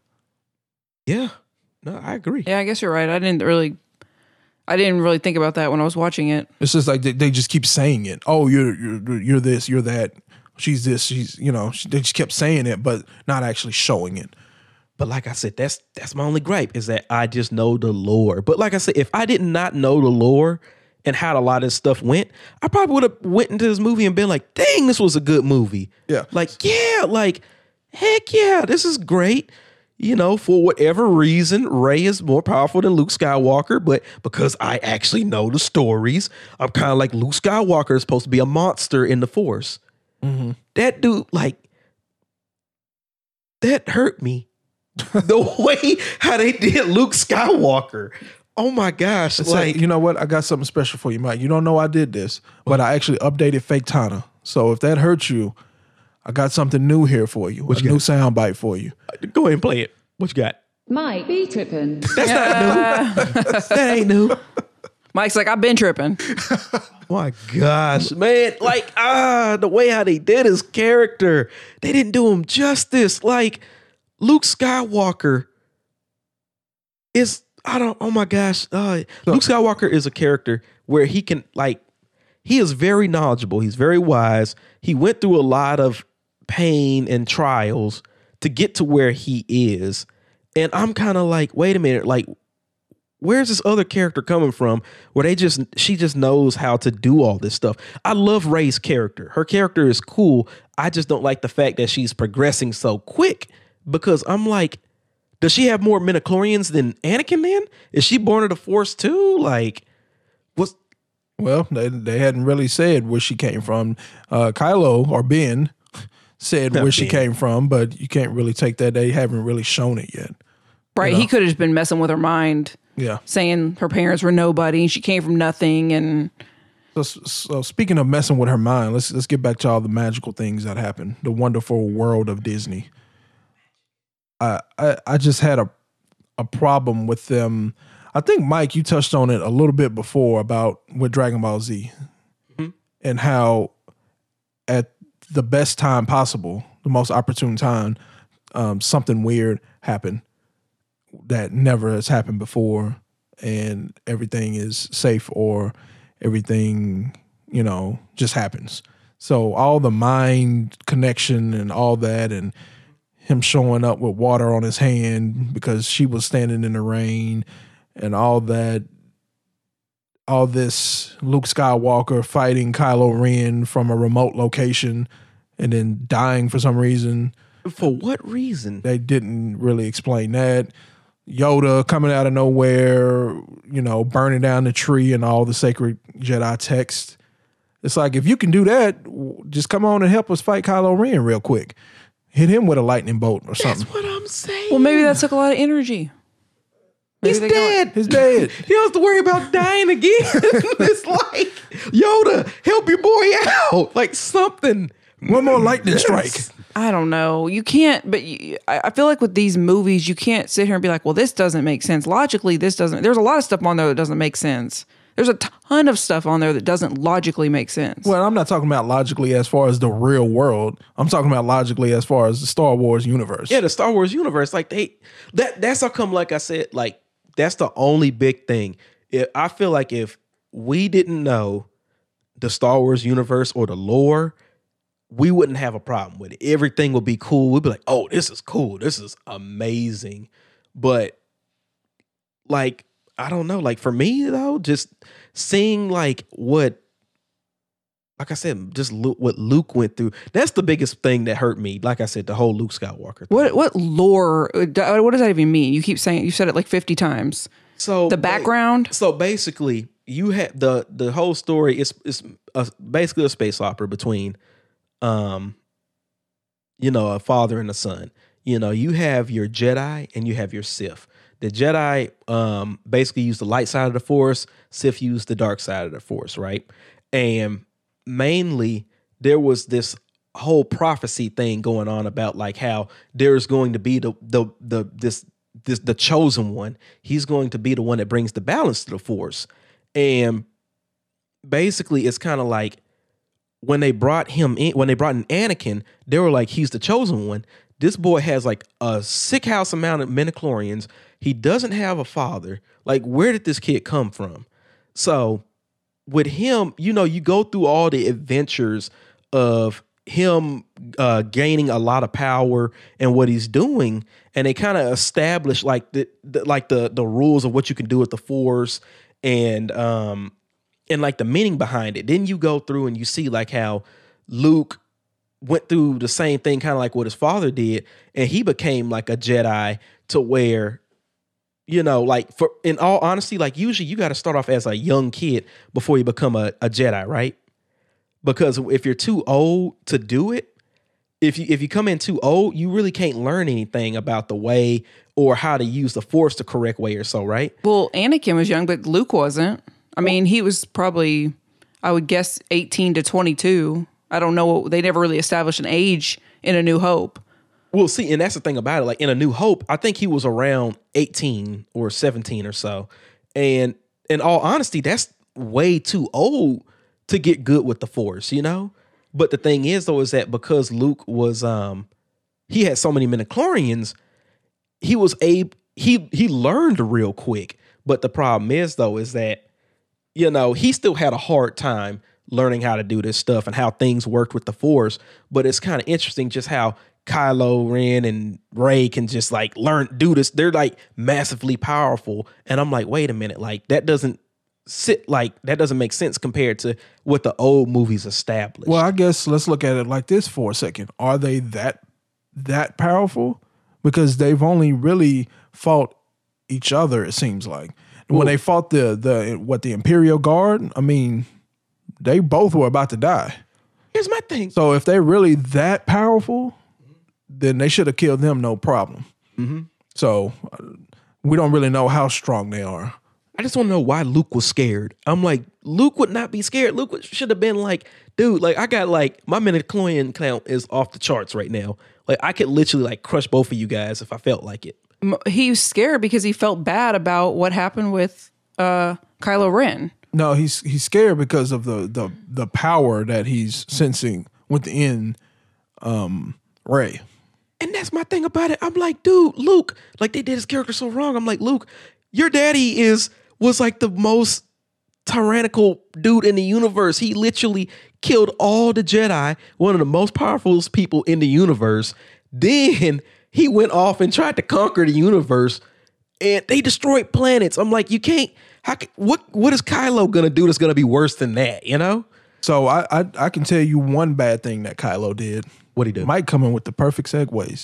Yeah, no, I agree. Yeah, I guess you're right. I didn't really... I didn't really think about that when I was watching it. It's just like they, they just keep saying it. Oh, you're you're you're this, you're that. She's this, she's, you know, she, they just kept saying it, but not actually showing it. But like I said, that's that's my only gripe is that I just know the lore. But like I said, if I did not know the lore and how a lot of this stuff went, I probably would have went into this movie and been like, dang, this was a good movie. Yeah. Like, yeah, like, heck yeah, this is great. You know, for whatever reason, Rey is more powerful than Luke Skywalker, but because I actually know the stories, I'm kind of like Luke Skywalker is supposed to be a monster in the Force. Mm-hmm. That dude, like, that hurt me. The way how they did Luke Skywalker. Oh my gosh. It's like, like, you know what? I got something special for you, Mike. You don't know I did this, but I actually updated Fake Tana. So if that hurts you, I got something new here for you. What a you new got? sound bite for you. Go ahead and play it. What you got? Mike be trippin'. That's not new. That ain't new. Mike's like, I've been tripping. My gosh, man. Like, ah, the way how they did his character, they didn't do him justice. Like, Luke Skywalker is, I don't, oh my gosh. Uh, Luke Skywalker is a character where he can, like, he is very knowledgeable. He's very wise. He went through a lot of pain and trials to get to where he is. And I'm kind of like, wait a minute, like, where's this other character coming from where they just, she just knows how to do all this stuff? I love Rey's character. Her character is cool. I just don't like the fact that she's progressing so quick, because I'm like, does she have more midichlorians than Anakin then? Is she born of the Force too? Like, what's... Well, they, they hadn't really said where she came from. Uh, Kylo or Ben said Not where she Ben. came from, but you can't really take that. They haven't really shown it yet. Right. You know? He could have just been messing with her mind, Yeah. saying her parents were nobody. She came from nothing. And So, so speaking of messing with her mind, let's let's get back to all the magical things that happen. The wonderful world of Disney. I I, I just had a a problem with them. I think, Mike, you touched on it a little bit before about with Dragon Ball Z, Mhm. and how at the best time possible, the most opportune time, um, something weird happened that never has happened before, and everything is safe, or everything, you know, just happens. So all the mind connection and all that, and him showing up with water on his hand because she was standing in the rain, and all that, all this Luke Skywalker fighting Kylo Ren from a remote location and then dying for some reason. For what reason? They didn't really explain that. Yoda coming out of nowhere, you know, burning down the tree and all the sacred Jedi text. It's like, if you can do that, w- just come on and help us fight Kylo Ren real quick. Hit him with a lightning bolt or something. That's what I'm saying. well, maybe that took a lot of energy. Maybe He's they go- dead. He's dead. He don't have to worry about dying again. It's like, Yoda, help your boy out. Like something. One more lightning strike. I don't know. You can't, but you, I I feel like with these movies, you can't sit here and be like, well, this doesn't make sense. Logically, this doesn't. There's a lot of stuff on there that doesn't make sense. There's a ton of stuff on there that doesn't logically make sense. Well, I'm not talking about logically as far as the real world. I'm talking about logically as far as the Star Wars universe. Yeah, the Star Wars universe. Like they that that's how come, like I said, like that's the only big thing. If, I feel like if we didn't know the Star Wars universe or the lore, we wouldn't have a problem with it. Everything would be cool. We'd be like, oh, this is cool. This is amazing. But like, I don't know. Like for me though, just seeing like what, like I said, just Luke, what Luke went through. That's the biggest thing that hurt me. Like I said, the whole Luke Skywalker thing. What what lore? What does that even mean? You keep saying, you said it like fifty times. So The background. So basically, you have the the whole story is is a, basically a space opera between, um, you know, a father and a son. You know, you have your Jedi and you have your Sith. The Jedi um basically use the light side of the Force. Sith use the dark side of the Force, right? And mainly, there was this whole prophecy thing going on about like how there's going to be the the the this this the chosen one. He's going to be the one that brings the balance to the Force. And basically, it's kind of like when they brought him in, when they brought in Anakin, they were like, he's the chosen one. This boy has like a sick house amount of midichlorians. He doesn't have a father. Like, where did this kid come from? So with him, you know, you go through all the adventures of him uh, gaining a lot of power and what he's doing, and they kind of establish like the, the like the the rules of what you can do with the Force, and um and like the meaning behind it. Then you go through and you see like how Luke went through the same thing, kind of like what his father did, and he became like a Jedi to where, you know, like for in all honesty, like usually you got to start off as a young kid before you become a, a Jedi, right? because if you're too old to do it, if you if you come in too old, you really can't learn anything about the way or how to use the Force the correct way or so, right? Well, Anakin was young, but Luke wasn't. I mean, he was probably, I would guess, eighteen to twenty-two. I don't know. They never really established an age in A New Hope. Well, see, and that's the thing about it. Like in A New Hope, I think he was around eighteen or seventeen or so. And in all honesty, that's way too old to get good with the Force, you know? But the thing is, though, is that because Luke was, um, he had so many midichlorians, he was able, he, he learned real quick. But the problem is, though, is that, you know, he still had a hard time learning how to do this stuff and how things worked with the Force. But it's kind of interesting just how Kylo Ren and Rey can just like learn, do this. They're like massively powerful. And I'm like, wait a minute, like that doesn't sit like that doesn't make sense compared to what the old movies established. Well, I guess let's look at it like this for a second. Are they that that powerful? Because they've only really fought each other, it seems like. When Well, they fought the the what the Imperial Guard, I mean, they both were about to die. here's my thing. So if they're really that powerful, then they should have killed them, no problem. Mm-hmm. So uh, we don't really know how strong they are. I just want to know why Luke was scared. I'm like, Luke would not be scared. Luke would- should have been like, dude, like I got like my midichlorian count is off the charts right now. Like I could literally like crush both of you guys if I felt like it. M- He was scared because he felt bad about what happened with uh, Kylo Ren. No, he's he's scared because of the the the power that he's sensing within um, Rey. And that's my thing about it. I'm like, dude, Luke, like they did his character so wrong. I'm like, Luke, your daddy is was like the most tyrannical dude in the universe. He literally killed all the Jedi, one of the most powerful people in the universe. Then he went off and tried to conquer the universe, and they destroyed planets. I'm like, you can't. How? Can, what? What is Kylo gonna do that's gonna be worse than that? You know? So I, I I can tell you one bad thing that Kylo did. What he do? Might come in with the perfect segues.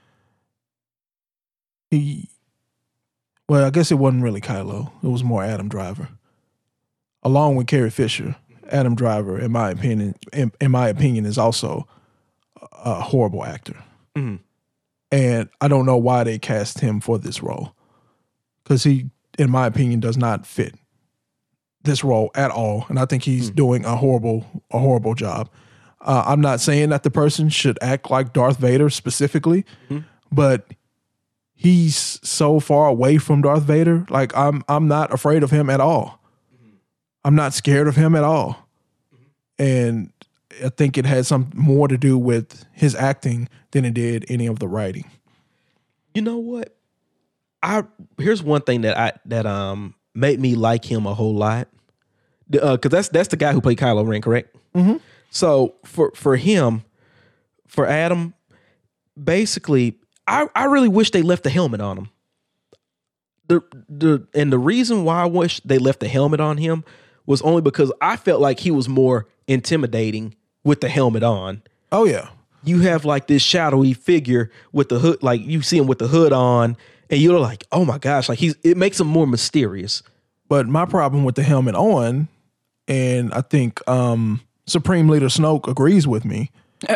He, well, I guess it wasn't really Kylo. It was more Adam Driver. Along with Carrie Fisher, Adam Driver, in my opinion, in, in my opinion, is also a, a horrible actor. Mhm. And I don't know why they cast him for this role, because he, in my opinion, does not fit this role at all. And I think he's Mm. doing a horrible, a horrible job. Uh, I'm not saying that the person should act like Darth Vader specifically, Mhm. but he's so far away from Darth Vader. Like I'm, I'm not afraid of him at all. I'm not scared of him at all. And I think it had some more to do with his acting than it did any of the writing. You know what? I here's one thing that I that um made me like him a whole lot. Because uh, that's that's the guy who played Kylo Ren, correct? Mhm. So for for him, for Adam, basically, I, I really wish they left the helmet on him. The the and the reason why I wish they left the helmet on him was only because I felt like he was more intimidating with the helmet on. Oh yeah. You have like this shadowy figure with the hood, like you see him with the hood on, and you're like, oh my gosh, like he's it makes him more mysterious. But my problem with the helmet on, and I think um, Supreme Leader Snoke agrees with me.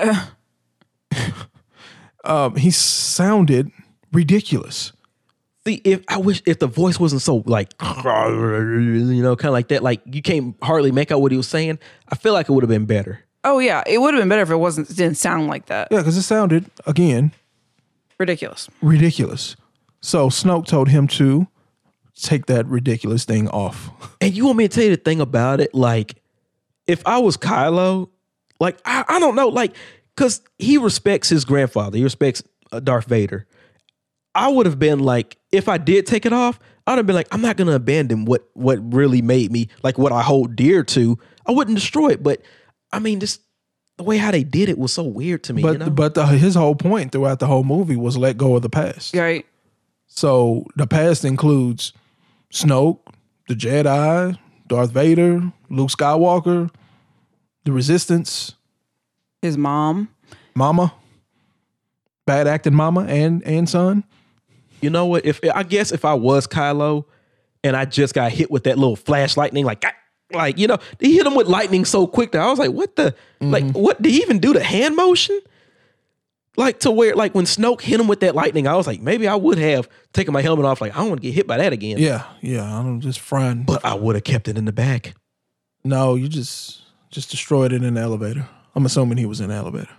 um, he sounded ridiculous. See, if I wish if the voice wasn't so like, you know, kind of like that, like you can't hardly make out what he was saying, I feel like it would have been better. Oh yeah, it would have been better if it wasn't. It didn't sound like that. Yeah, because it sounded, again, Ridiculous. ridiculous. So Snoke told him to take that ridiculous thing off. And you want me to tell you the thing about it? Like, if I was Kylo, like I, I don't know, like, because he respects his grandfather, he respects uh, Darth Vader. I would have been like, if I did take it off, I'd have been like, I'm not gonna abandon what what really made me like what I hold dear to. I wouldn't destroy it, but I mean, just the way how they did it was so weird to me. But you know? but the, his whole point throughout the whole movie was let go of the past. Right. So the past includes Snoke, the Jedi, Darth Vader, Luke Skywalker, the Resistance, His mom. Mama, bad acting Mama and and son. You know what? If I guess if I was Kylo and I just got hit with that little flash lightning, like, Like, you know, he hit him with lightning so quick that I was like, what the, mm-hmm. like, what did he even do the hand motion? Like to where, like when Snoke hit him with that lightning, I was like, maybe I would have taken my helmet off. Like, I don't want to get hit by that again. Yeah, yeah, I don't just frying. But I would have kept it in the back. No, you just just destroyed it in the elevator. I'm assuming he was in the elevator.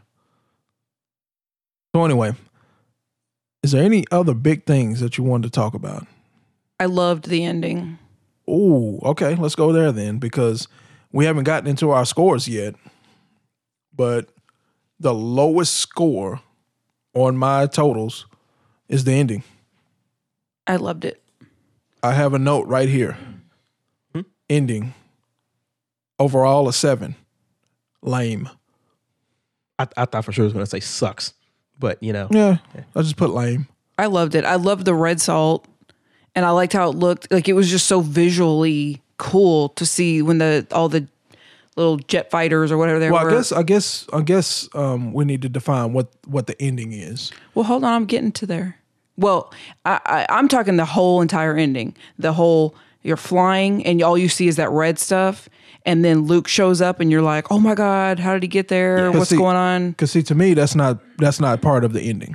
So anyway, is there any other big things that you wanted to talk about? I loved the ending. Oh, okay. Let's go there then, because we haven't gotten into our scores yet. But the lowest score on my totals is the ending. I loved it. I have a note right here. Hmm? Ending. Overall, a seven. Lame. I, I thought for sure I was going to say sucks, but you know. Yeah, I just put lame. I loved it. I loved the red salt, and I liked how it looked. Like, it was just so visually cool to see when the all the little jet fighters or whatever they well, were. Well, I guess I guess I guess um, we need to define what what the ending is. Well, hold on, I'm getting to there. Well, I, I, I'm talking the whole entire ending. The whole, you're flying and all you see is that red stuff. And then Luke shows up and you're like, oh my God, how did he get there? Yeah. What's see, going on? Because see, to me, that's not that's not part of the ending.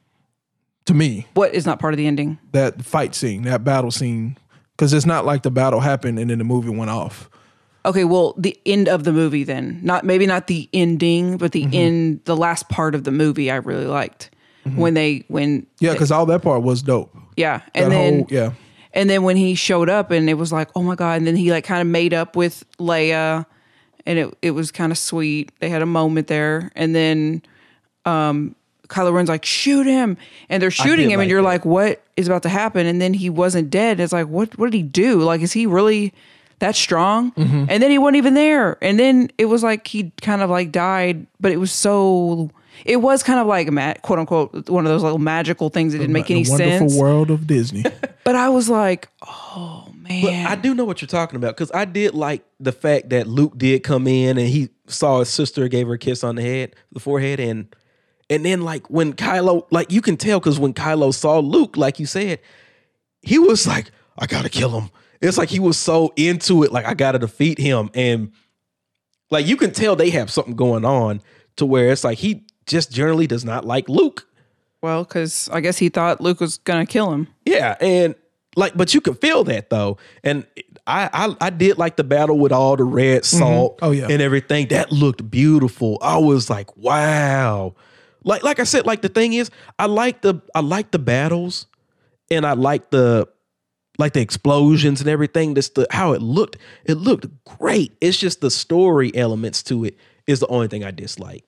To me. What is not part of the ending? That fight scene, that battle scene. Because it's not like the battle happened and then the movie went off. Okay, well, the end of the movie then. Not maybe not the ending, but the Mm-hmm. end, the last part of the movie I really liked. Mm-hmm. When they, when. Yeah, because all that part was dope. Yeah. And that then. Whole, yeah. And then when he showed up and it was like, oh my God. And then he like kind of made up with Leia and it, it was kind of sweet. They had a moment there. And then um, Kylo Ren's like, shoot him. And they're shooting him like and you're that. Like, what is about to happen? And then he wasn't dead. It's like, what, what did he do? Like, is he really that strong? Mm-hmm. And then he wasn't even there. And then it was like he kind of like died, but it was so... It was kind of like, a quote unquote, one of those little magical things that didn't make any sense. The wonderful world of Disney. But I was like, oh, man. But I do know what you're talking about, because I did like the fact that Luke did come in and he saw his sister, gave her a kiss on the head, the forehead. And and then like when Kylo, like you can tell, because when Kylo saw Luke, like you said, he was like, I got to kill him. It's like he was so into it, like I got to defeat him. And like you can tell they have something going on to where it's like he just generally does not like Luke. Well, because I guess he thought Luke was gonna kill him. Yeah, and like, but you can feel that though. And I, I, I did like the battle with all the red salt, mm-hmm. oh, yeah. and everything. That looked beautiful. I was like, wow. Like, like I said, like the thing is, I like the, I like the battles, and I like the, like the explosions and everything. That's the how it looked. It looked great. It's just the story elements to it is the only thing I disliked.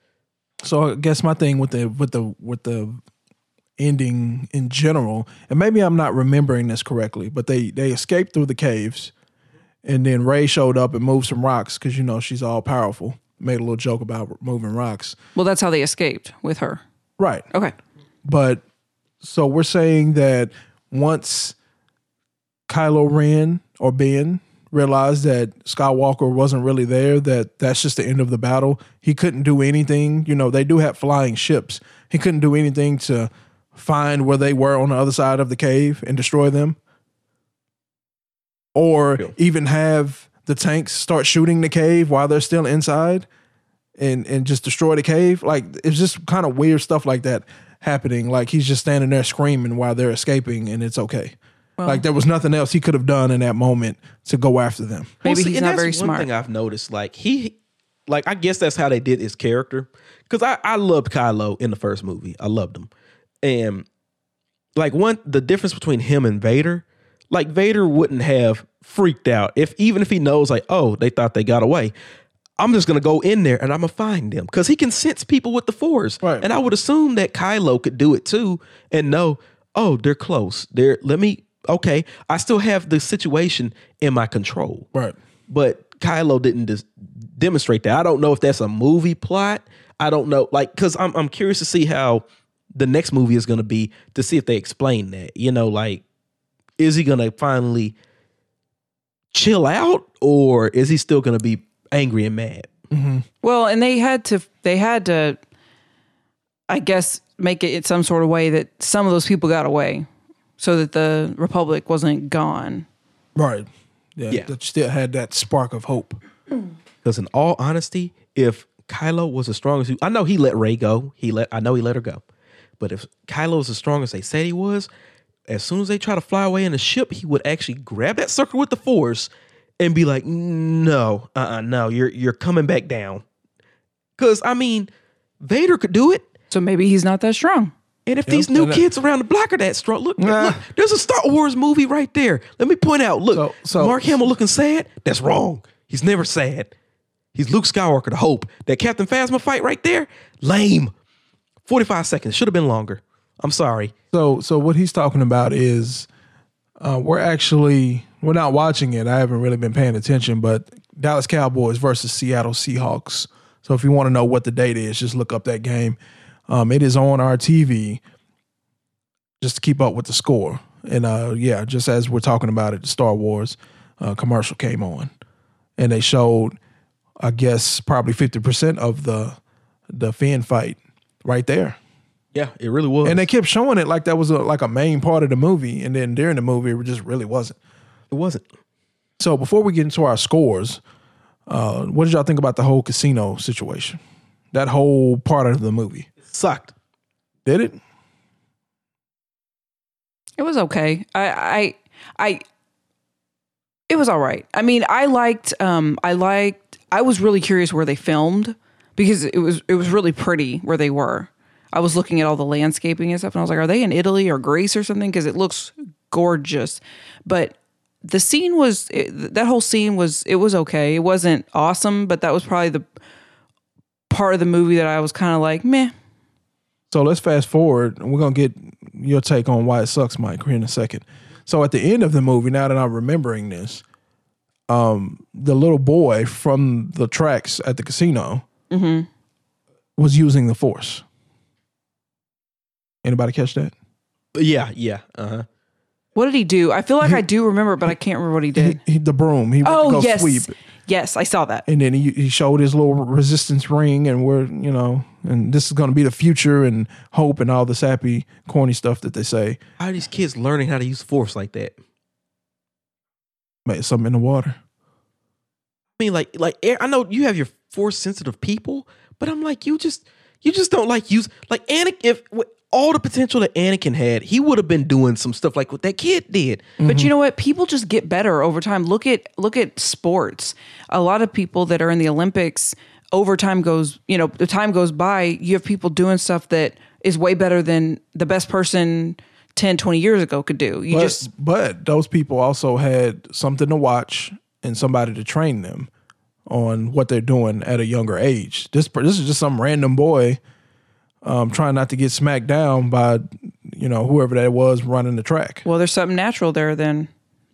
So I guess my thing with the with the with the ending in general, and maybe I'm not remembering this correctly, but they they escaped through the caves, and then Rey showed up and moved some rocks because you know she's all powerful. Made a little joke about moving rocks. Well, that's how they escaped with her. Right. Okay. But so we're saying that once Kylo Ren or Ben realized that Skywalker wasn't really there, that that's just the end of the battle. He couldn't do anything. You know, they do have flying ships. He couldn't do anything to find where they were on the other side of the cave and destroy them. Or yeah. even have the tanks start shooting the cave while they're still inside and, and just destroy the cave. Like, it's just kind of weird stuff like that happening. Like, he's just standing there screaming while they're escaping and it's okay. Well, like there was nothing else he could have done in that moment to go after them. Maybe well, see, he's not very one smart. One thing I've noticed, like he, like I guess that's how they did his character. Because I, I loved Kylo in the first movie. I loved him, and like one the difference between him and Vader, like Vader wouldn't have freaked out if even if he knows like, oh, they thought they got away. I'm just gonna go in there and I'm gonna find them because he can sense people with the Force, right. And I would assume that Kylo could do it too and know, oh, they're close. They're let me. Okay, I still have the situation in my control. Right. But Kylo didn't dis- demonstrate that. I don't know if that's a movie plot. I don't know. Like, because I'm, I'm curious to see how the next movie is going to be to see if they explain that. You know, like, is he going to finally chill out or is he still going to be angry and mad? Mm-hmm. Well, and they had to, they had to, I guess, make it in some sort of way that some of those people got away. So that the Republic wasn't gone. Right. Yeah, Yeah. that still had that spark of hope. Because in all honesty, if Kylo was as strong as he, I know he let Rey go. He let I know he let her go. But if Kylo was as strong as they said he was, as soon as they try to fly away in the ship, he would actually grab that sucker with the Force and be like, "No, uh, uh no, you're you're coming back down." Because I mean, Vader could do it. So maybe he's not that strong. And if these new and that- kids around the block are that strong, look, Nah. look, there's a Star Wars movie right there. Let me point out, look, So- so- Mark Hamill looking sad. That's wrong. He's never sad. He's Luke Skywalker, the hope. That Captain Phasma fight right there, lame. forty-five seconds, should have been longer. I'm sorry. So, so what he's talking about is uh, we're actually we're not watching it. I haven't really been paying attention, but Dallas Cowboys versus Seattle Seahawks. So, if you want to know what the date is, just look up that game. Um, it is on our T V, just to keep up with the score. And uh, yeah, just as we're talking about it, the Star Wars uh, commercial came on, and they showed, I guess, probably fifty percent of the the Finn fight right there. Yeah, it really was. And they kept showing it like that was a, like a main part of the movie, and then during the movie, it just really wasn't. it wasn't. So before we get into our scores, uh, what did y'all think about the whole casino situation? That whole part of the movie. Sucked. Did it? It was okay. I, I, I, it was all right. I mean, I liked, um, I liked, I was really curious where they filmed because it was, it was really pretty where they were. I was looking at all the landscaping and stuff and I was like, are they in Italy or Greece or something? Cause it looks gorgeous. But the scene was, it, that whole scene was, it was okay. It wasn't awesome, but that was probably the part of the movie that I was kind of like, meh. So let's fast forward, and we're gonna get your take on why it sucks, Mike, here in a second. So at the end of the movie, now that I'm remembering this, um, the little boy from the tracks at the casino Mm-hmm. was using the Force. Anybody catch that? Yeah, yeah. Uh-huh. What did he do? I feel like I do remember, but I can't remember what he did. He, he, the broom. He went to Oh, go yes. sweep. Yes, I saw that. And then he, he showed his little resistance ring, and we're, you know, and this is going to be the future and hope and all the sappy, corny stuff that they say. How are these kids learning how to use Force like that? Made something in the water. I mean, like, like I know you have your Force sensitive people, but I'm like, you just, you just don't like use like Anakin. If with all the potential that Anakin had, he would have been doing some stuff like what that kid did. But you know what? People just get better over time. Look at look at sports. A lot of people that are in the Olympics, over time goes, you know, the time goes by, you have people doing stuff that is way better than the best person ten, twenty years ago could do. You But, just but those people also had something to watch and somebody to train them on what they're doing at a younger age. This this is just some random boy um, trying not to get smacked down by, you know, whoever that was running the track. well, there's something natural there then.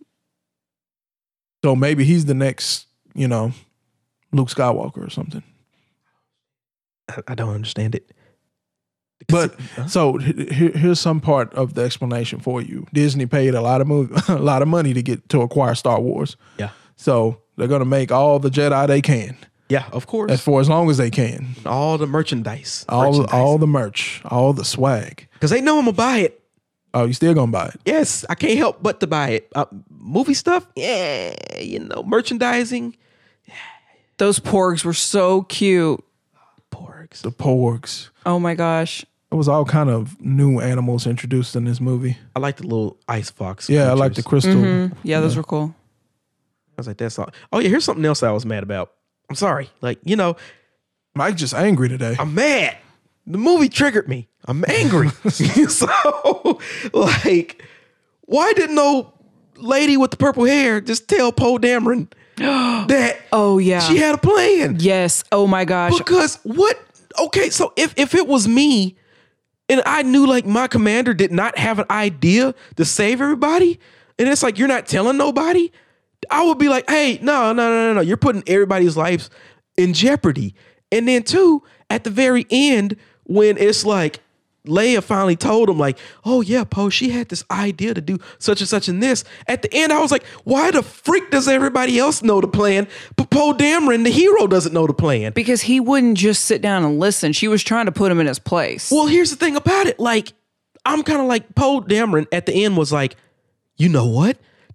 So maybe he's the next, you know, Luke Skywalker or something. I, I don't understand it. But so he- he- here's some part of the explanation for you. Disney paid a lot of movie, a lot of money to get to acquire Star Wars. Yeah, So they're gonna make all the Jedi they can, yeah, of course. as for as long as they can. all the merchandise, All all the merch, all the swag. because they know I'm gonna buy it. Oh, you still gonna buy it? Yes, I can't help but to buy it. Uh, movie stuff, yeah, you know, merchandising, Those porgs were so cute. porgs. The porgs. Oh my gosh. It was all kind of new animals introduced in this movie. I like the little ice fox. Yeah, I like the creatures. crystal. Mm, yeah, those were cool. I was like, that's all. Oh yeah, here's something else I was mad about. I'm sorry, like you know, Mike's just angry today. I'm mad. The movie triggered me. I'm angry. So, like, why didn't no lady with the purple hair just tell Poe Dameron that Oh yeah. she had a plan? Yes. Oh my gosh. Because what? Okay, so if if it was me, and I knew like my commander did not have an idea to save everybody, and it's like you're not telling nobody, I would be like, hey, no, no, no, no, no, you're putting everybody's lives in jeopardy. And then two, at the very end, when it's like Leia finally told him, like, oh yeah, Poe, she had this idea to do such and such and this. At the end, I was like, why the freak does everybody else know the plan, but Poe Dameron, the hero, doesn't know the plan? because he wouldn't just sit down and listen. She was trying to put him in his place. Well, here's the thing about it. Like, I'm kind of like Poe Dameron at the end was like, you know what?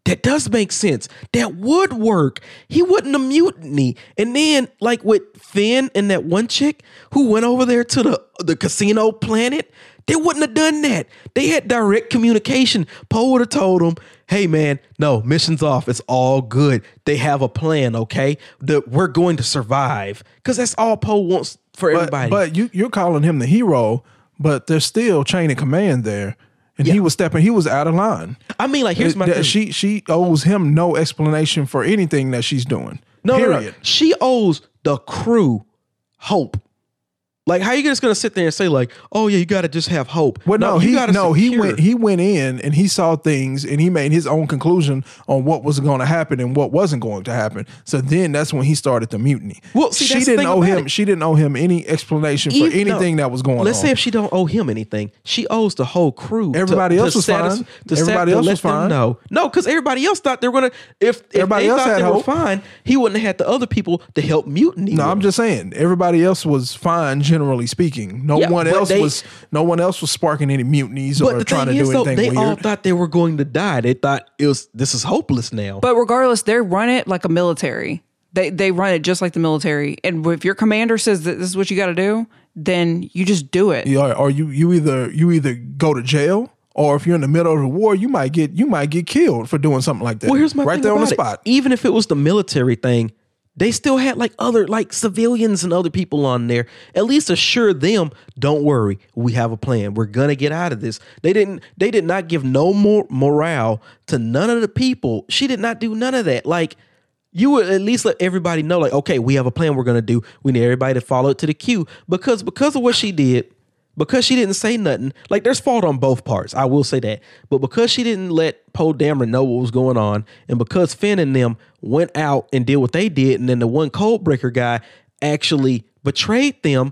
that does make sense. That would work. He wouldn't have mutiny. And then, like with Finn and that one chick who went over there to the, the casino planet, they wouldn't have done that. They had direct communication. Poe would have told them, hey, man, no, mission's off. It's all good. They have a plan, okay? That we're going to survive. Because that's all Poe wants for But, everybody. but you, you're calling him the hero, but there's still chain of command there. And Yeah. he was stepping, he was out of line. I mean, like, here's my That- thing. She she owes him no explanation for anything that she's doing. No, no, period. no. She owes the crew hope. Like, how you just gonna sit there and say like, "Oh yeah, you got to just have hope"? Well, no, you he gotta no, he secure. went he went in and he saw things and he made his own conclusion on what was going to happen and what wasn't going to happen. So then that's when he started the mutiny. Well, see, she that's the didn't thing owe about him. it. She didn't owe him any explanation for Even- anything no, that was going Let's on. say if she don't owe him anything, she owes the whole crew. to- Everybody to else was satis- fine. To Everybody sat- else to was let them fine. know. No, because everybody else thought they were gonna. If, if Everybody they else thought had they were hope. fine, he wouldn't have had the other people to help mutiny. No, with I'm him. just saying. Everybody else was fine, generally speaking. No Yeah, one but else they- was. No one else was sparking any mutinies But or the trying to thing do is, though, anything they weird. all thought they were going to die. They thought it was this is hopeless now. But regardless, they run it like a military. They they run it just like the military. And if your commander says that this is what you got to do, then you just do it. Yeah, or you you either you either go to jail, or if you're in the middle of the war, you might get you might get killed for doing something like that. Well, here's my right thing there on the about it. spot. Even if it was the military thing, they still had like other like civilians and other people on there. At least assure them, don't worry, we have a plan. We're gonna get out of this. They didn't. They did not give no more morale to none of the people. She did not do none of that. Like you would at least let everybody know, like, okay, we have a plan. We're gonna do. We need everybody to follow it to the cue because because of what she did. Because she didn't say nothing, like there's fault on both parts. I will say that. But because she didn't let Poe Dameron know what was going on, and because Finn and them went out and did what they did, and then the one Codebreaker guy actually betrayed them,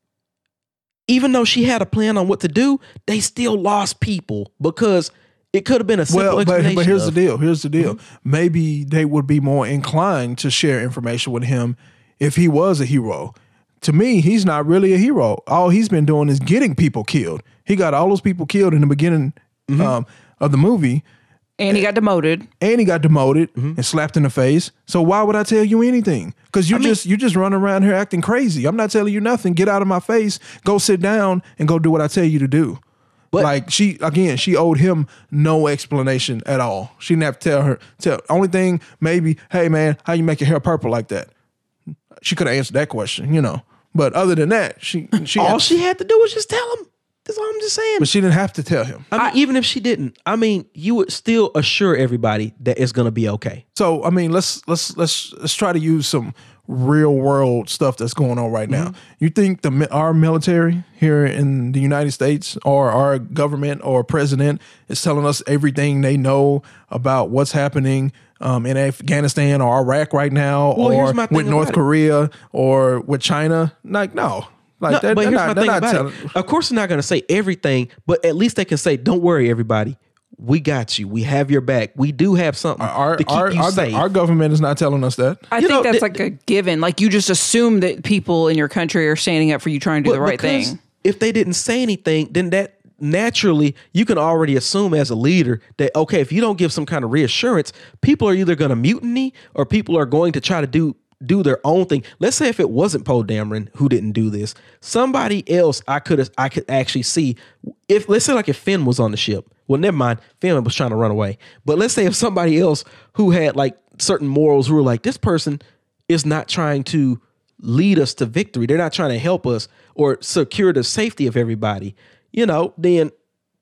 even though she had a plan on what to do, they still lost people because it could have been a simple Well, but, explanation. but here's of- the deal. Here's the deal. Maybe they would be more inclined to share information with him if he was a hero. To me, he's not really a hero. All he's been doing is getting people killed. He got all those people killed in the beginning um, of the movie, And he got demoted. and he got demoted Mm-hmm. and slapped in the face. So why would I tell you anything? Because you just you just run around here acting crazy. I'm not telling you nothing. Get out of my face. Go sit down and go do what I tell you to do. But- like she again, she owed him no explanation at all. She didn't have to tell her. Tell only thing maybe, hey man, how you make your hair purple like that? She could have answered that question, you know. But other than that, she she all she had to do was just tell him. That's all I'm just saying. but she didn't have to tell him. I mean, even if she didn't, I mean, you would still assure everybody that it's gonna be okay. So I mean, let's let's let's let's try to use some real world stuff that's going on right now. You think the mi- our military here in the United States or our government or president is telling us everything they know about what's happening um, in Afghanistan or Iraq right now, Well, here's or my thing with North about it. Korea or with China? Like no, like No, they're, but they're here's not, my they're thing not about telling. it. Of course, they're not going to say everything, but at least they can say, "Don't worry, everybody. We got you. We have your back. We do have something Our, to keep our, you our, safe." our government is not telling us that. I You think know, that's th- like a given. Like you just assume that people in your country are standing up for you trying to do But the right because thing. If they didn't say anything, then that naturally you can already assume as a leader that okay, if you don't give some kind of reassurance, people are either going to mutiny or people are going to try to do do their own thing. Let's say if it wasn't Poe Dameron who didn't do this, somebody else I could I could actually see if let's say like if Finn was on the ship. Well, never mind, Finn was trying to run away. But let's say if somebody else who had like certain morals who were like this person is not trying to lead us to victory. They're not trying to help us or secure the safety of everybody. You know, then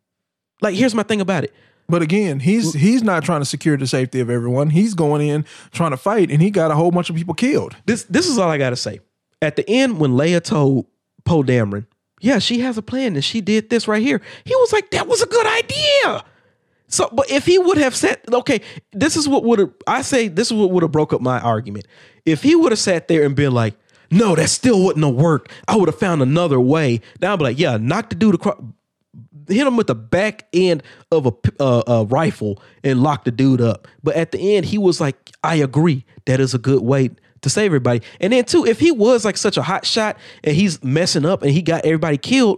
like here's my thing about it. But again, he's he's not trying to secure the safety of everyone. He's going in trying to fight, and he got a whole bunch of people killed. This this is all I gotta say. At the end, when Leia told Poe Dameron, yeah, she has a plan and she did this right here, he was like, that was a good idea. So, but if he would have said, okay, this is what would have, I say, this is what would have broke up my argument. If he would have sat there and been like, no, that still wouldn't have worked. I would have found another way. Now I'd be like, yeah, knock the dude across, hit him with the back end of a, uh, a rifle and lock the dude up. But at the end, he was like, I agree. That is a good way to save everybody. And then too, if he was like such a hot shot and he's messing up and he got everybody killed,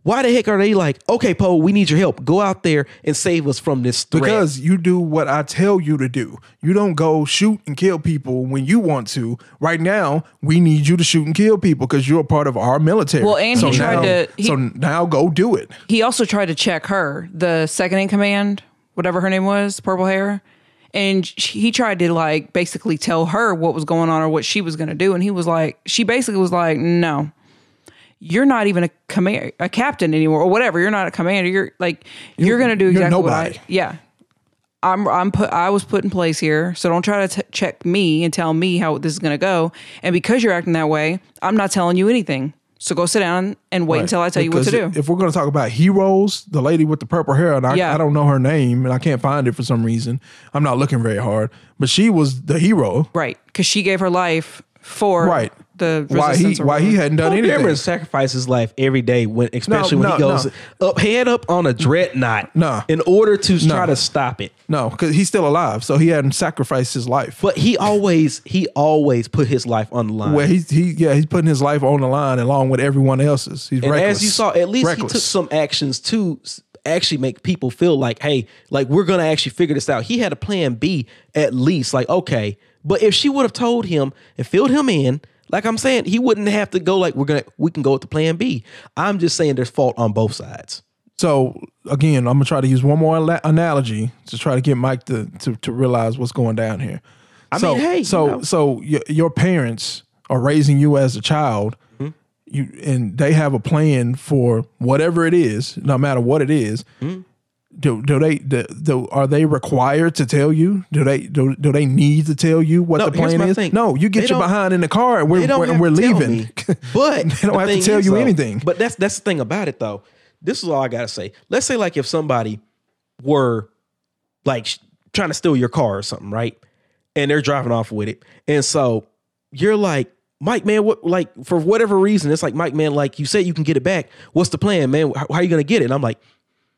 Why the heck are they like, okay, Poe, we need your help. Go out there and save us from this threat. Because you do what I tell you to do. You don't go shoot and kill people when you want to. Right now, we need you to shoot and kill people because you're a part of our military. Well, and he tried now, to- he- so now go do it. He also tried to check her, the second in command, whatever her name was, purple hair. And she, he tried to like basically tell her what was going on or what she was going to do. And he was like, she basically was like, no, you're not even a command, a captain anymore or whatever. You're not a commander. You're like, you're, you're going to do exactly what I, yeah. I'm, I'm put, I was put in place here. So don't try to t- check me and tell me how this is going to go. And because you're acting that way, I'm not telling you anything. So go sit down and wait right. until I tell because you what to do. If we're going to talk about heroes, the lady with the purple hair, and I, yeah. I don't know her name, and I can't find it for some reason. I'm not looking very hard, but she was the hero, right? Because she gave her life for right. the why he why he hadn't done Paul anything. Dameron sacrificed his life every day when, especially no, when no, he goes no. up head up on a dreadnought, no. in order to no. try to stop it. No, because he's still alive, so he hadn't sacrificed his life. But he always he always put his life on the line. Well, he's he yeah he's putting his life on the line along with everyone else's. He's and reckless. as you saw, at least reckless. he took some actions to actually make people feel like, hey, like we're gonna actually figure this out. He had a plan B at least, like okay. But if she would have told him and filled him in, like I'm saying, he wouldn't have to go like we're gonna we can go with the plan B. I'm just saying there's fault on both sides. So again, I'm gonna try to use one more ala- analogy to try to get Mike to, to to realize what's going down here. I so, mean, hey, so you know. so y- your parents are raising you as a child, Mm-hmm. you and they have a plan for whatever it is, no matter what it is. Mm-hmm. Do, do they do, do are they required to tell you? Do they do, do they need to tell you what No, the here's plan my is? thing. No, you get They your don't- behind in the car and we're They don't we're, have we're to tell leaving. me. But they don't the have to thing tell is, you though, anything. But that's that's the thing about it, though. This is all I gotta say. Let's say, like, if somebody were like sh- trying to steal your car or something, right? And they're driving off with it, and so you're like, Mike, man, what? Like, for whatever reason, it's like, Mike, man, like you said, you can get it back. What's the plan, man? How, how are you gonna get it? And I'm like,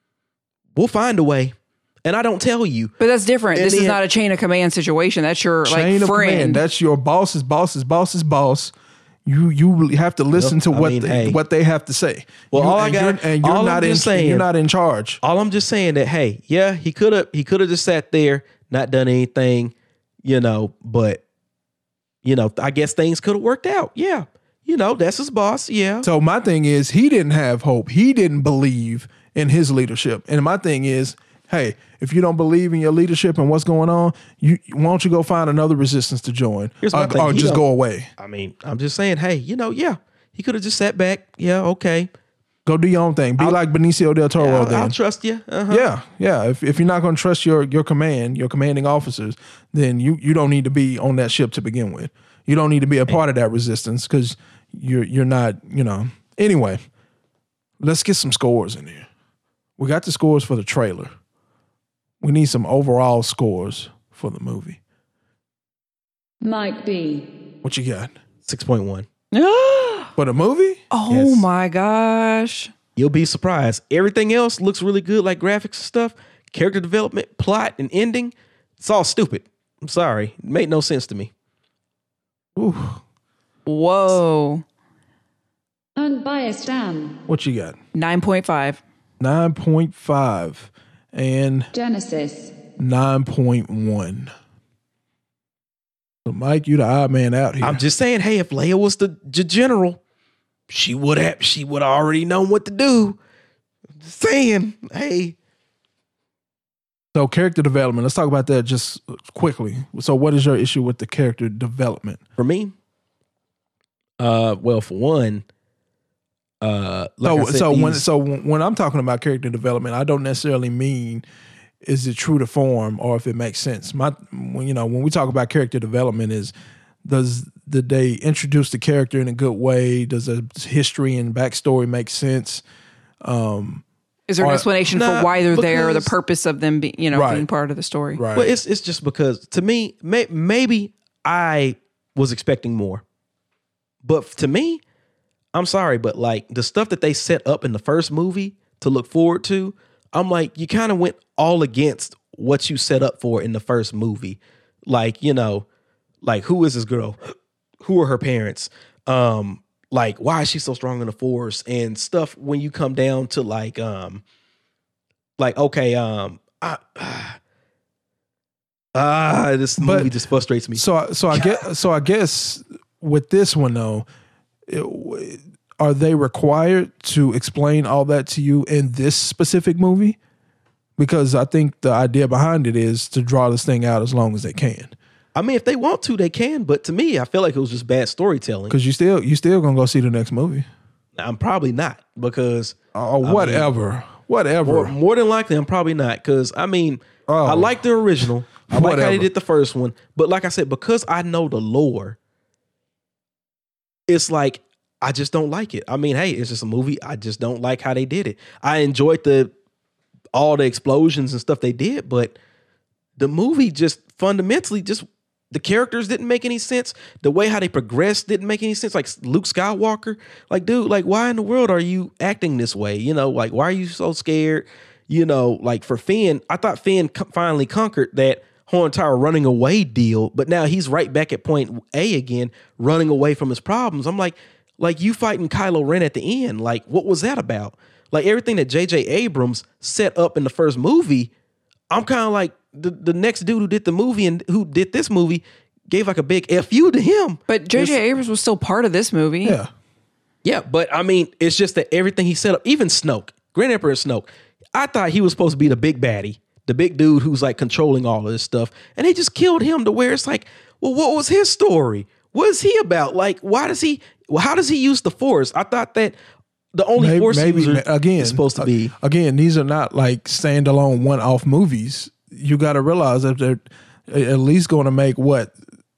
we'll find a way. And I don't tell you. But that's different. And this then- is not a chain of command situation. That's your Chain like of friend. command. That's your boss's boss's boss's boss. You you have to listen Well, to I what mean, they, hey. what they have to say. Well, You- all I and got- you're, and you're all I'm not in just saying- you're not in charge. All I'm just saying that, hey, yeah, he could have he could have just sat there, not done anything, you know, but you know, I guess things could have worked out. Yeah. You know, that's his boss. Yeah. So my thing is, he didn't have hope. He didn't believe in his leadership. And my thing is, hey, if you don't believe in your leadership and what's going on, you why don't you go find another resistance to join, Here's my or, thing. or He just don't- go away. I mean, I'm just saying, hey, you know, yeah, he could have just sat back. Yeah, okay. Go do your own thing. Be like Benicio del Toro. I'll, then I'll trust you. Uh-huh. Yeah, yeah. If if you're not going to trust your your command, your commanding officers, then you you don't need to be on that ship to begin with. You don't need to be a part of that resistance because you're you're not. You know. Anyway, let's get some scores in here. We got the scores for the trailer. We need some overall scores for the movie. Mike B. What you got six point one. for the movie? Oh Yes. my gosh. You'll be surprised. Everything else looks really good, like graphics and stuff, character development, plot, and ending. It's all stupid. I'm sorry. It made no sense to me. Ooh, Whoa. Unbiased Dan. what you got? nine point five. Nine point five and Genesis. nine point one. So Mike, you the odd man out here. I'm just saying, hey, if Leia was the g- general, she would have she would have already known what to do. Just saying, hey. So character development. Let's talk about that just quickly. So what is your issue with the character development? For me, uh, well, for one, uh, like I so said, so when these- so when I'm talking about character development, I don't necessarily mean is it true to form or if it makes sense. My when you know when we talk about character development is does did they introduce the character in a good way? Does the history and backstory make sense? Um, Is there an Or- explanation Nah, for why they're there or the because- purpose of them being, you know, Right. being part of the story? right. Well, it's it's just because to me, may, maybe I was expecting more, but to me, I'm sorry, but like the stuff that they set up in the first movie to look forward to, I'm like, you kind of went all against what you set up for in the first movie. Like, you know, like who is this girl? Who are her parents? Um, like why is she so strong in the Force and stuff. When you come down to like, um, like okay, um, I, ah, this But- movie just frustrates me. So, I- so I get, so I guess with this one though, it, are they required to explain all that to you in this specific movie? Because I think the idea behind it is to draw this thing out as long as they can. I mean, if they want to, they can. But to me, I feel like it was just bad storytelling. Because you still, you still gonna go see the next movie. I'm probably not because Or whatever, whatever. More, more than likely, I'm probably not. Because, I mean, Oh. I like the original. I like how Whatever. they did the first one. But like I said, because I know the lore, it's like, I just don't like it. I mean, hey, it's just a movie. I just don't like how they did it. I enjoyed the all the explosions and stuff they did, but the movie just fundamentally just, the characters didn't make any sense. The way how they progressed didn't make any sense. Like Luke Skywalker, like, dude, like, why in the world are you acting this way? You know, like, why are you so scared? You know, like for Finn, I thought Finn co- finally conquered that whole entire running away deal, but now he's right back at point A again, running away from his problems. I'm like, like you fighting Kylo Ren at the end. Like, what was that about? Like everything that J J Abrams set up in the first movie, I'm kind of like, the, the next dude who did the movie and who did this movie gave like a big F you to him. But J J Abrams was still part of this movie. Yeah. Yeah, but I mean, it's just that everything he set up, even Snoke, Grand Emperor Snoke, I thought he was supposed to be the big baddie, the big dude who's like controlling all of this stuff. And they just killed him to where it's like, well, what was his story? What is he about? Like, why does he, well, how does he use the Force? I thought that the only Maybe, Force maybe user again, is supposed to be. again, these are not like standalone one-off movies. You got to realize that they're at least going to make what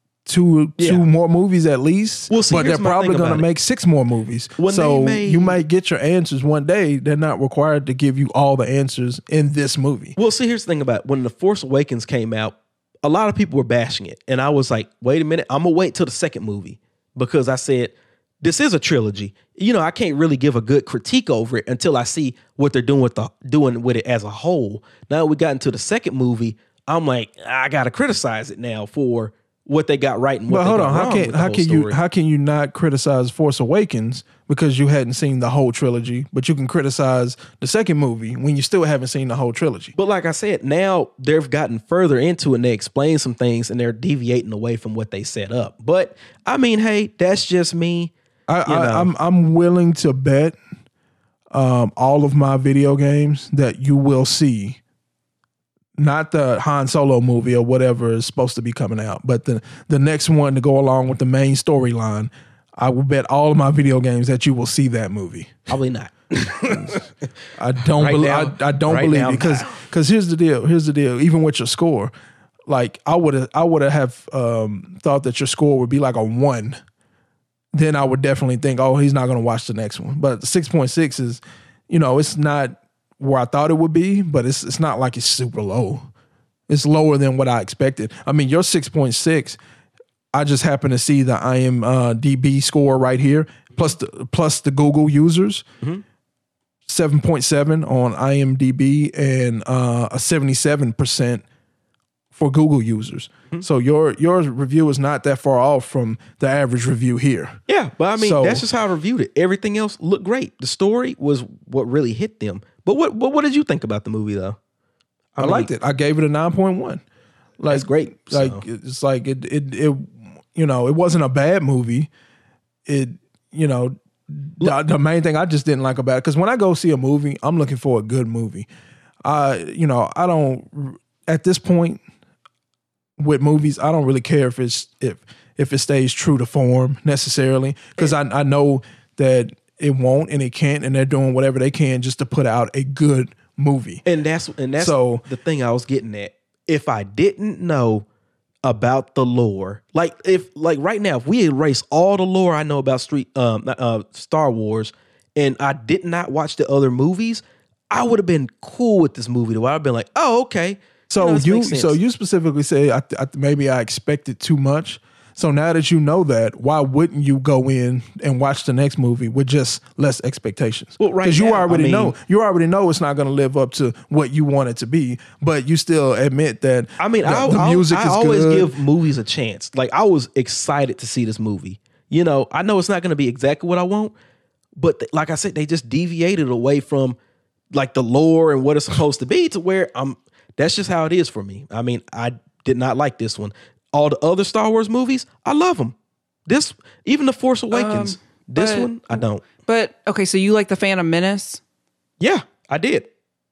two Yeah. two more movies at least. Well, see, but here's they're my probably thing going to about it. make six more movies. When so they made- you might get your answers one day. They're not required to give you all the answers in this movie. Well, see, here's the thing about it. When The Force Awakens came out, a lot of people were bashing it. And I was like, wait a minute, I'm going to wait till the second movie because I said, this is a trilogy. You know, I can't really give a good critique over it until I see what they're doing with the doing with it as a whole. Now we got into the second movie, I'm like, I got to criticize it now for what they got right and what But they hold got on, how wrong can with the how whole can you story. how can you not criticize Force Awakens because you hadn't seen the whole trilogy, but you can criticize the second movie when you still haven't seen the whole trilogy? But like I said, now they've gotten further into it and they explain some things and they're deviating away from what they set up. But I mean, hey, that's just me. I, you I, know. I'm I'm willing to bet um, all of my video games that you will see, not the Han Solo movie or whatever is supposed to be coming out, but the the next one to go along with the main storyline. I will bet all of my video games that you will see that movie. Probably not. I don't Right believe. now- I, I don't right believe now, because no. because here's the deal. Here's the deal. Even with your score, like I would have I would have um, thought that your score would be like a one. Then I would definitely think, oh, he's not going to watch the next one. But the six point six is, you know, it's not where I thought it would be, but it's it's not like it's super low. It's lower than what I expected. I mean, your six point six. I just happen to see the I M D B score right here, plus the plus the Google users. seven point seven on I M D B and uh, a seventy-seven percent for Google users. So your your review is not that far off from the average review here. Yeah, but I mean, So- that's just how I reviewed it. Everything else looked great. The story was what really hit them. But what what, what did you think about the movie, though? I, liked it. I gave it a nine point one. Like, That's great. Like So- it's like it, it it you know, it wasn't a bad movie. It you know, the, the main thing I just didn't like about it, because when I go see a movie, I'm looking for a good movie. I you know, I don't at this point with movies, I don't really care if it's if if it stays true to form necessarily, because I I know that it won't and it can't, and they're doing whatever they can just to put out a good movie. And that's and that's So- the thing I was getting at. If I didn't know about the lore, like if like right now, if we erase all the lore I know about Street um uh, Star Wars, and I did not watch the other movies, I would have been cool with this movie. Though I'd been like, oh okay. So know, this you, makes sense. so you specifically say I, I, maybe I expected too much. So now that you know that, why wouldn't you go in and watch the next movie with just less expectations? Well, right Because you now, already I mean- know you already know it's not going to live up to what you want it to be, but you still admit that. I mean, the, I, the I, music I is always good. give movies a chance. Like I was excited to see this movie. You know, I know it's not going to be exactly what I want, but th- like I said, they just deviated away from like the lore and what it's supposed to be to where I'm. That's just how it is for me. I mean, I did not like this one. All the other Star Wars movies, I love them. This, even The Force Awakens, Um, this but- one, I don't. But okay, so you like the Phantom Menace? Yeah, I did.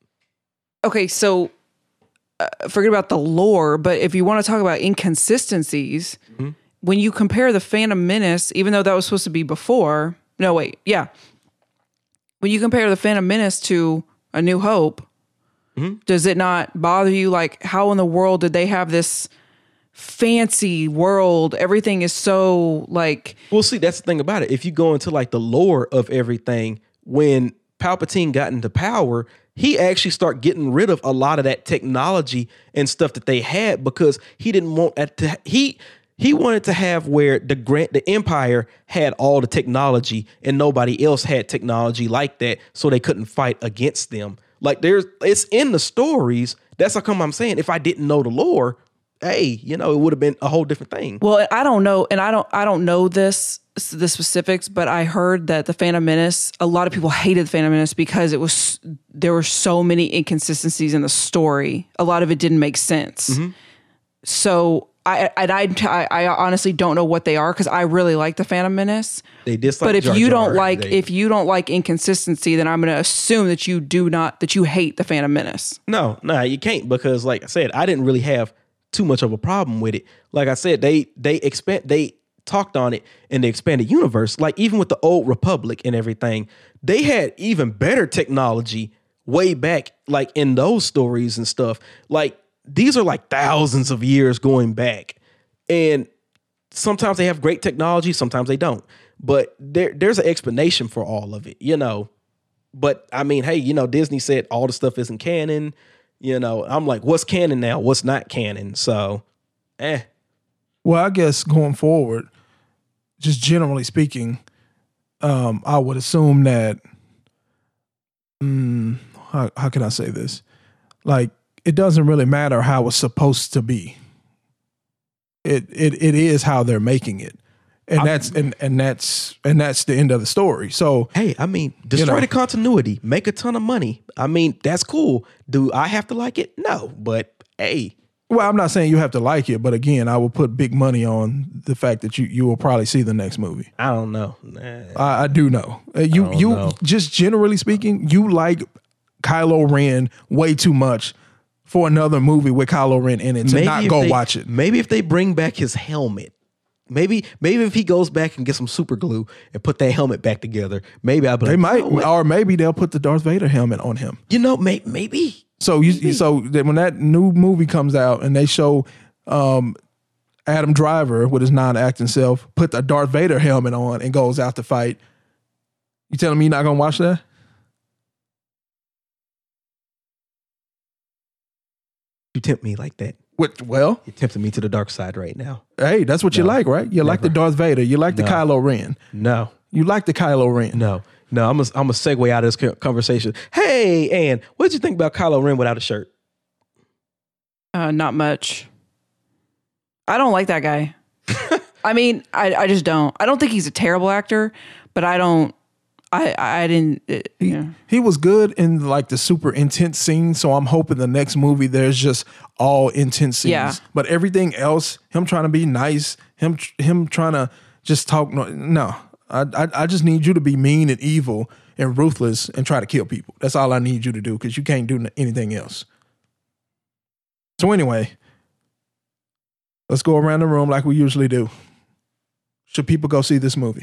Okay, so uh, forget about the lore, but if you want to talk about inconsistencies, Mm-hmm. when you compare the Phantom Menace, even though that was supposed to be before, no, wait, yeah. When you compare the Phantom Menace to A New Hope, Mm-hmm. does it not bother you? Like, how in the world did they have this fancy world? Everything is so like, Well, see, that's the thing about it. If you go into like the lore of everything, when Palpatine got into power, he actually started getting rid of a lot of that technology and stuff that they had because he didn't want that to. He he wanted to have where the grant the Empire had all the technology and nobody else had technology like that, so they couldn't fight against them. Like there's, it's in the stories. That's how come I'm saying if I didn't know the lore, hey, you know, it would have been a whole different thing. well, I don't know, and I don't, I don't know this the specifics, but I heard that the Phantom Menace, a lot of people hated the Phantom Menace because it was there were so many inconsistencies in the story. A lot of it didn't make sense. Mm-hmm. So I, and I, I, I honestly don't know what they are because I really like the Phantom Menace. They dislike But if Jar you Jar. don't like, They- if you don't like inconsistency, then I'm going to assume that you do not, that you hate the Phantom Menace. No, no, you can't because, like I said, I didn't really have too much of a problem with it. Like I said, they they expand they talked on it in the expanded universe. Like even with the Old Republic and everything, they had even better technology way back, like in those stories and stuff. Like these are like thousands of years going back, and sometimes they have great technology, sometimes they don't. But there there's an explanation for all of it, you know. But I mean, hey, you know, Disney said all the stuff isn't canon. You know, I'm like, what's canon now? What's not canon? So, eh. Well, I guess going forward, just generally speaking, um, I would assume that, mm, how, how can I say this? Like, it doesn't really matter how it's supposed to be. It it it is how they're making it, and that's and and that's and that's the end of the story. So Hey, I mean, destroy know. the continuity, make a ton of money. I mean, that's cool. Do I have to like it? No, but hey, well, I'm not saying you have to like it, but again, I will put big money on the fact that you you will probably see the next movie. I don't know. Nah. I, I do know. Uh, you don't you know. just generally speaking, you like Kylo Ren way too much for another movie with Kylo Ren in it to not if go they- watch it. Maybe if they bring back his helmet. Maybe maybe if he goes back and gets some super glue and put that helmet back together, maybe I'll be They like, might, "You know what? or maybe they'll put the Darth Vader helmet on him. You know, may, maybe. So you, so that when that new movie comes out and they show um, Adam Driver with his non-acting self put the Darth Vader helmet on and goes out to fight, you telling me you're not gonna watch that? You tempt me like that. What, well, You're tempting me to the dark side right now. hey, that's what you like, right? You like the Darth Vader. You like the No. Kylo Ren. No. You like the Kylo Ren. No, no, I'm a, I'm a segue out of this co- conversation. Hey, Ann, what did you think about Kylo Ren without a shirt? Uh, not much. I don't like that guy. I mean, I, I just don't. I don't think he's a terrible actor, but I don't. I I didn't. It, you know. He was good in like the super intense scenes, so I'm hoping the next movie there's just all intense scenes. Yeah. But everything else, him trying to be nice, him him trying to just talk. No, no. I, I I just need you to be mean and evil and ruthless and try to kill people. That's all I need you to do because you can't do anything else. So anyway, let's go around the room like we usually do. Should people go see this movie?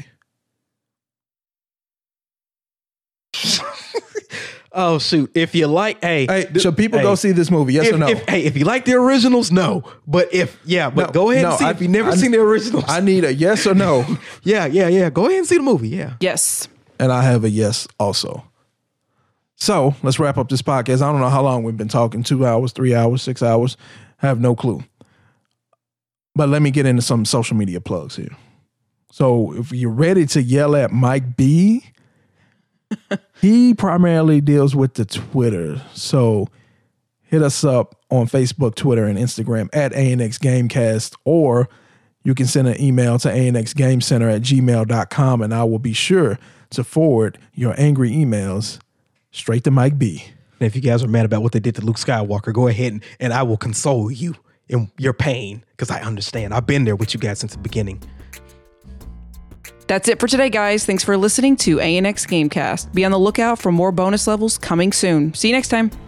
Oh shoot! If you like, hey, Hey, th- should people hey, go see this movie? Yes if, or no? If, hey, if you like the originals, no. But if yeah, but No, go ahead no, and see I- if you never I- seen the originals. I need a yes or no. yeah, yeah, yeah. Go ahead and see the movie. Yeah. Yes. And I have a yes also. So let's wrap up this podcast. I don't know how long we've been talking, two hours, three hours, six hours. I have no clue. But let me get into some social media plugs here. So if you're ready to yell at Mike B, he primarily deals with the Twitter. So hit us up on Facebook, Twitter, and Instagram at A N X Gamecast, or you can send an email to anxgamecenter at gmail dot com, and I will be sure to forward your angry emails straight to Mike B. And if you guys are mad about what they did to Luke Skywalker, go ahead and, and I will console you in your pain, because I understand. I've been there with you guys since the beginning. That's it for today, guys. Thanks for listening to A N X Gamecast. Be on the lookout for more bonus levels coming soon. See you next time.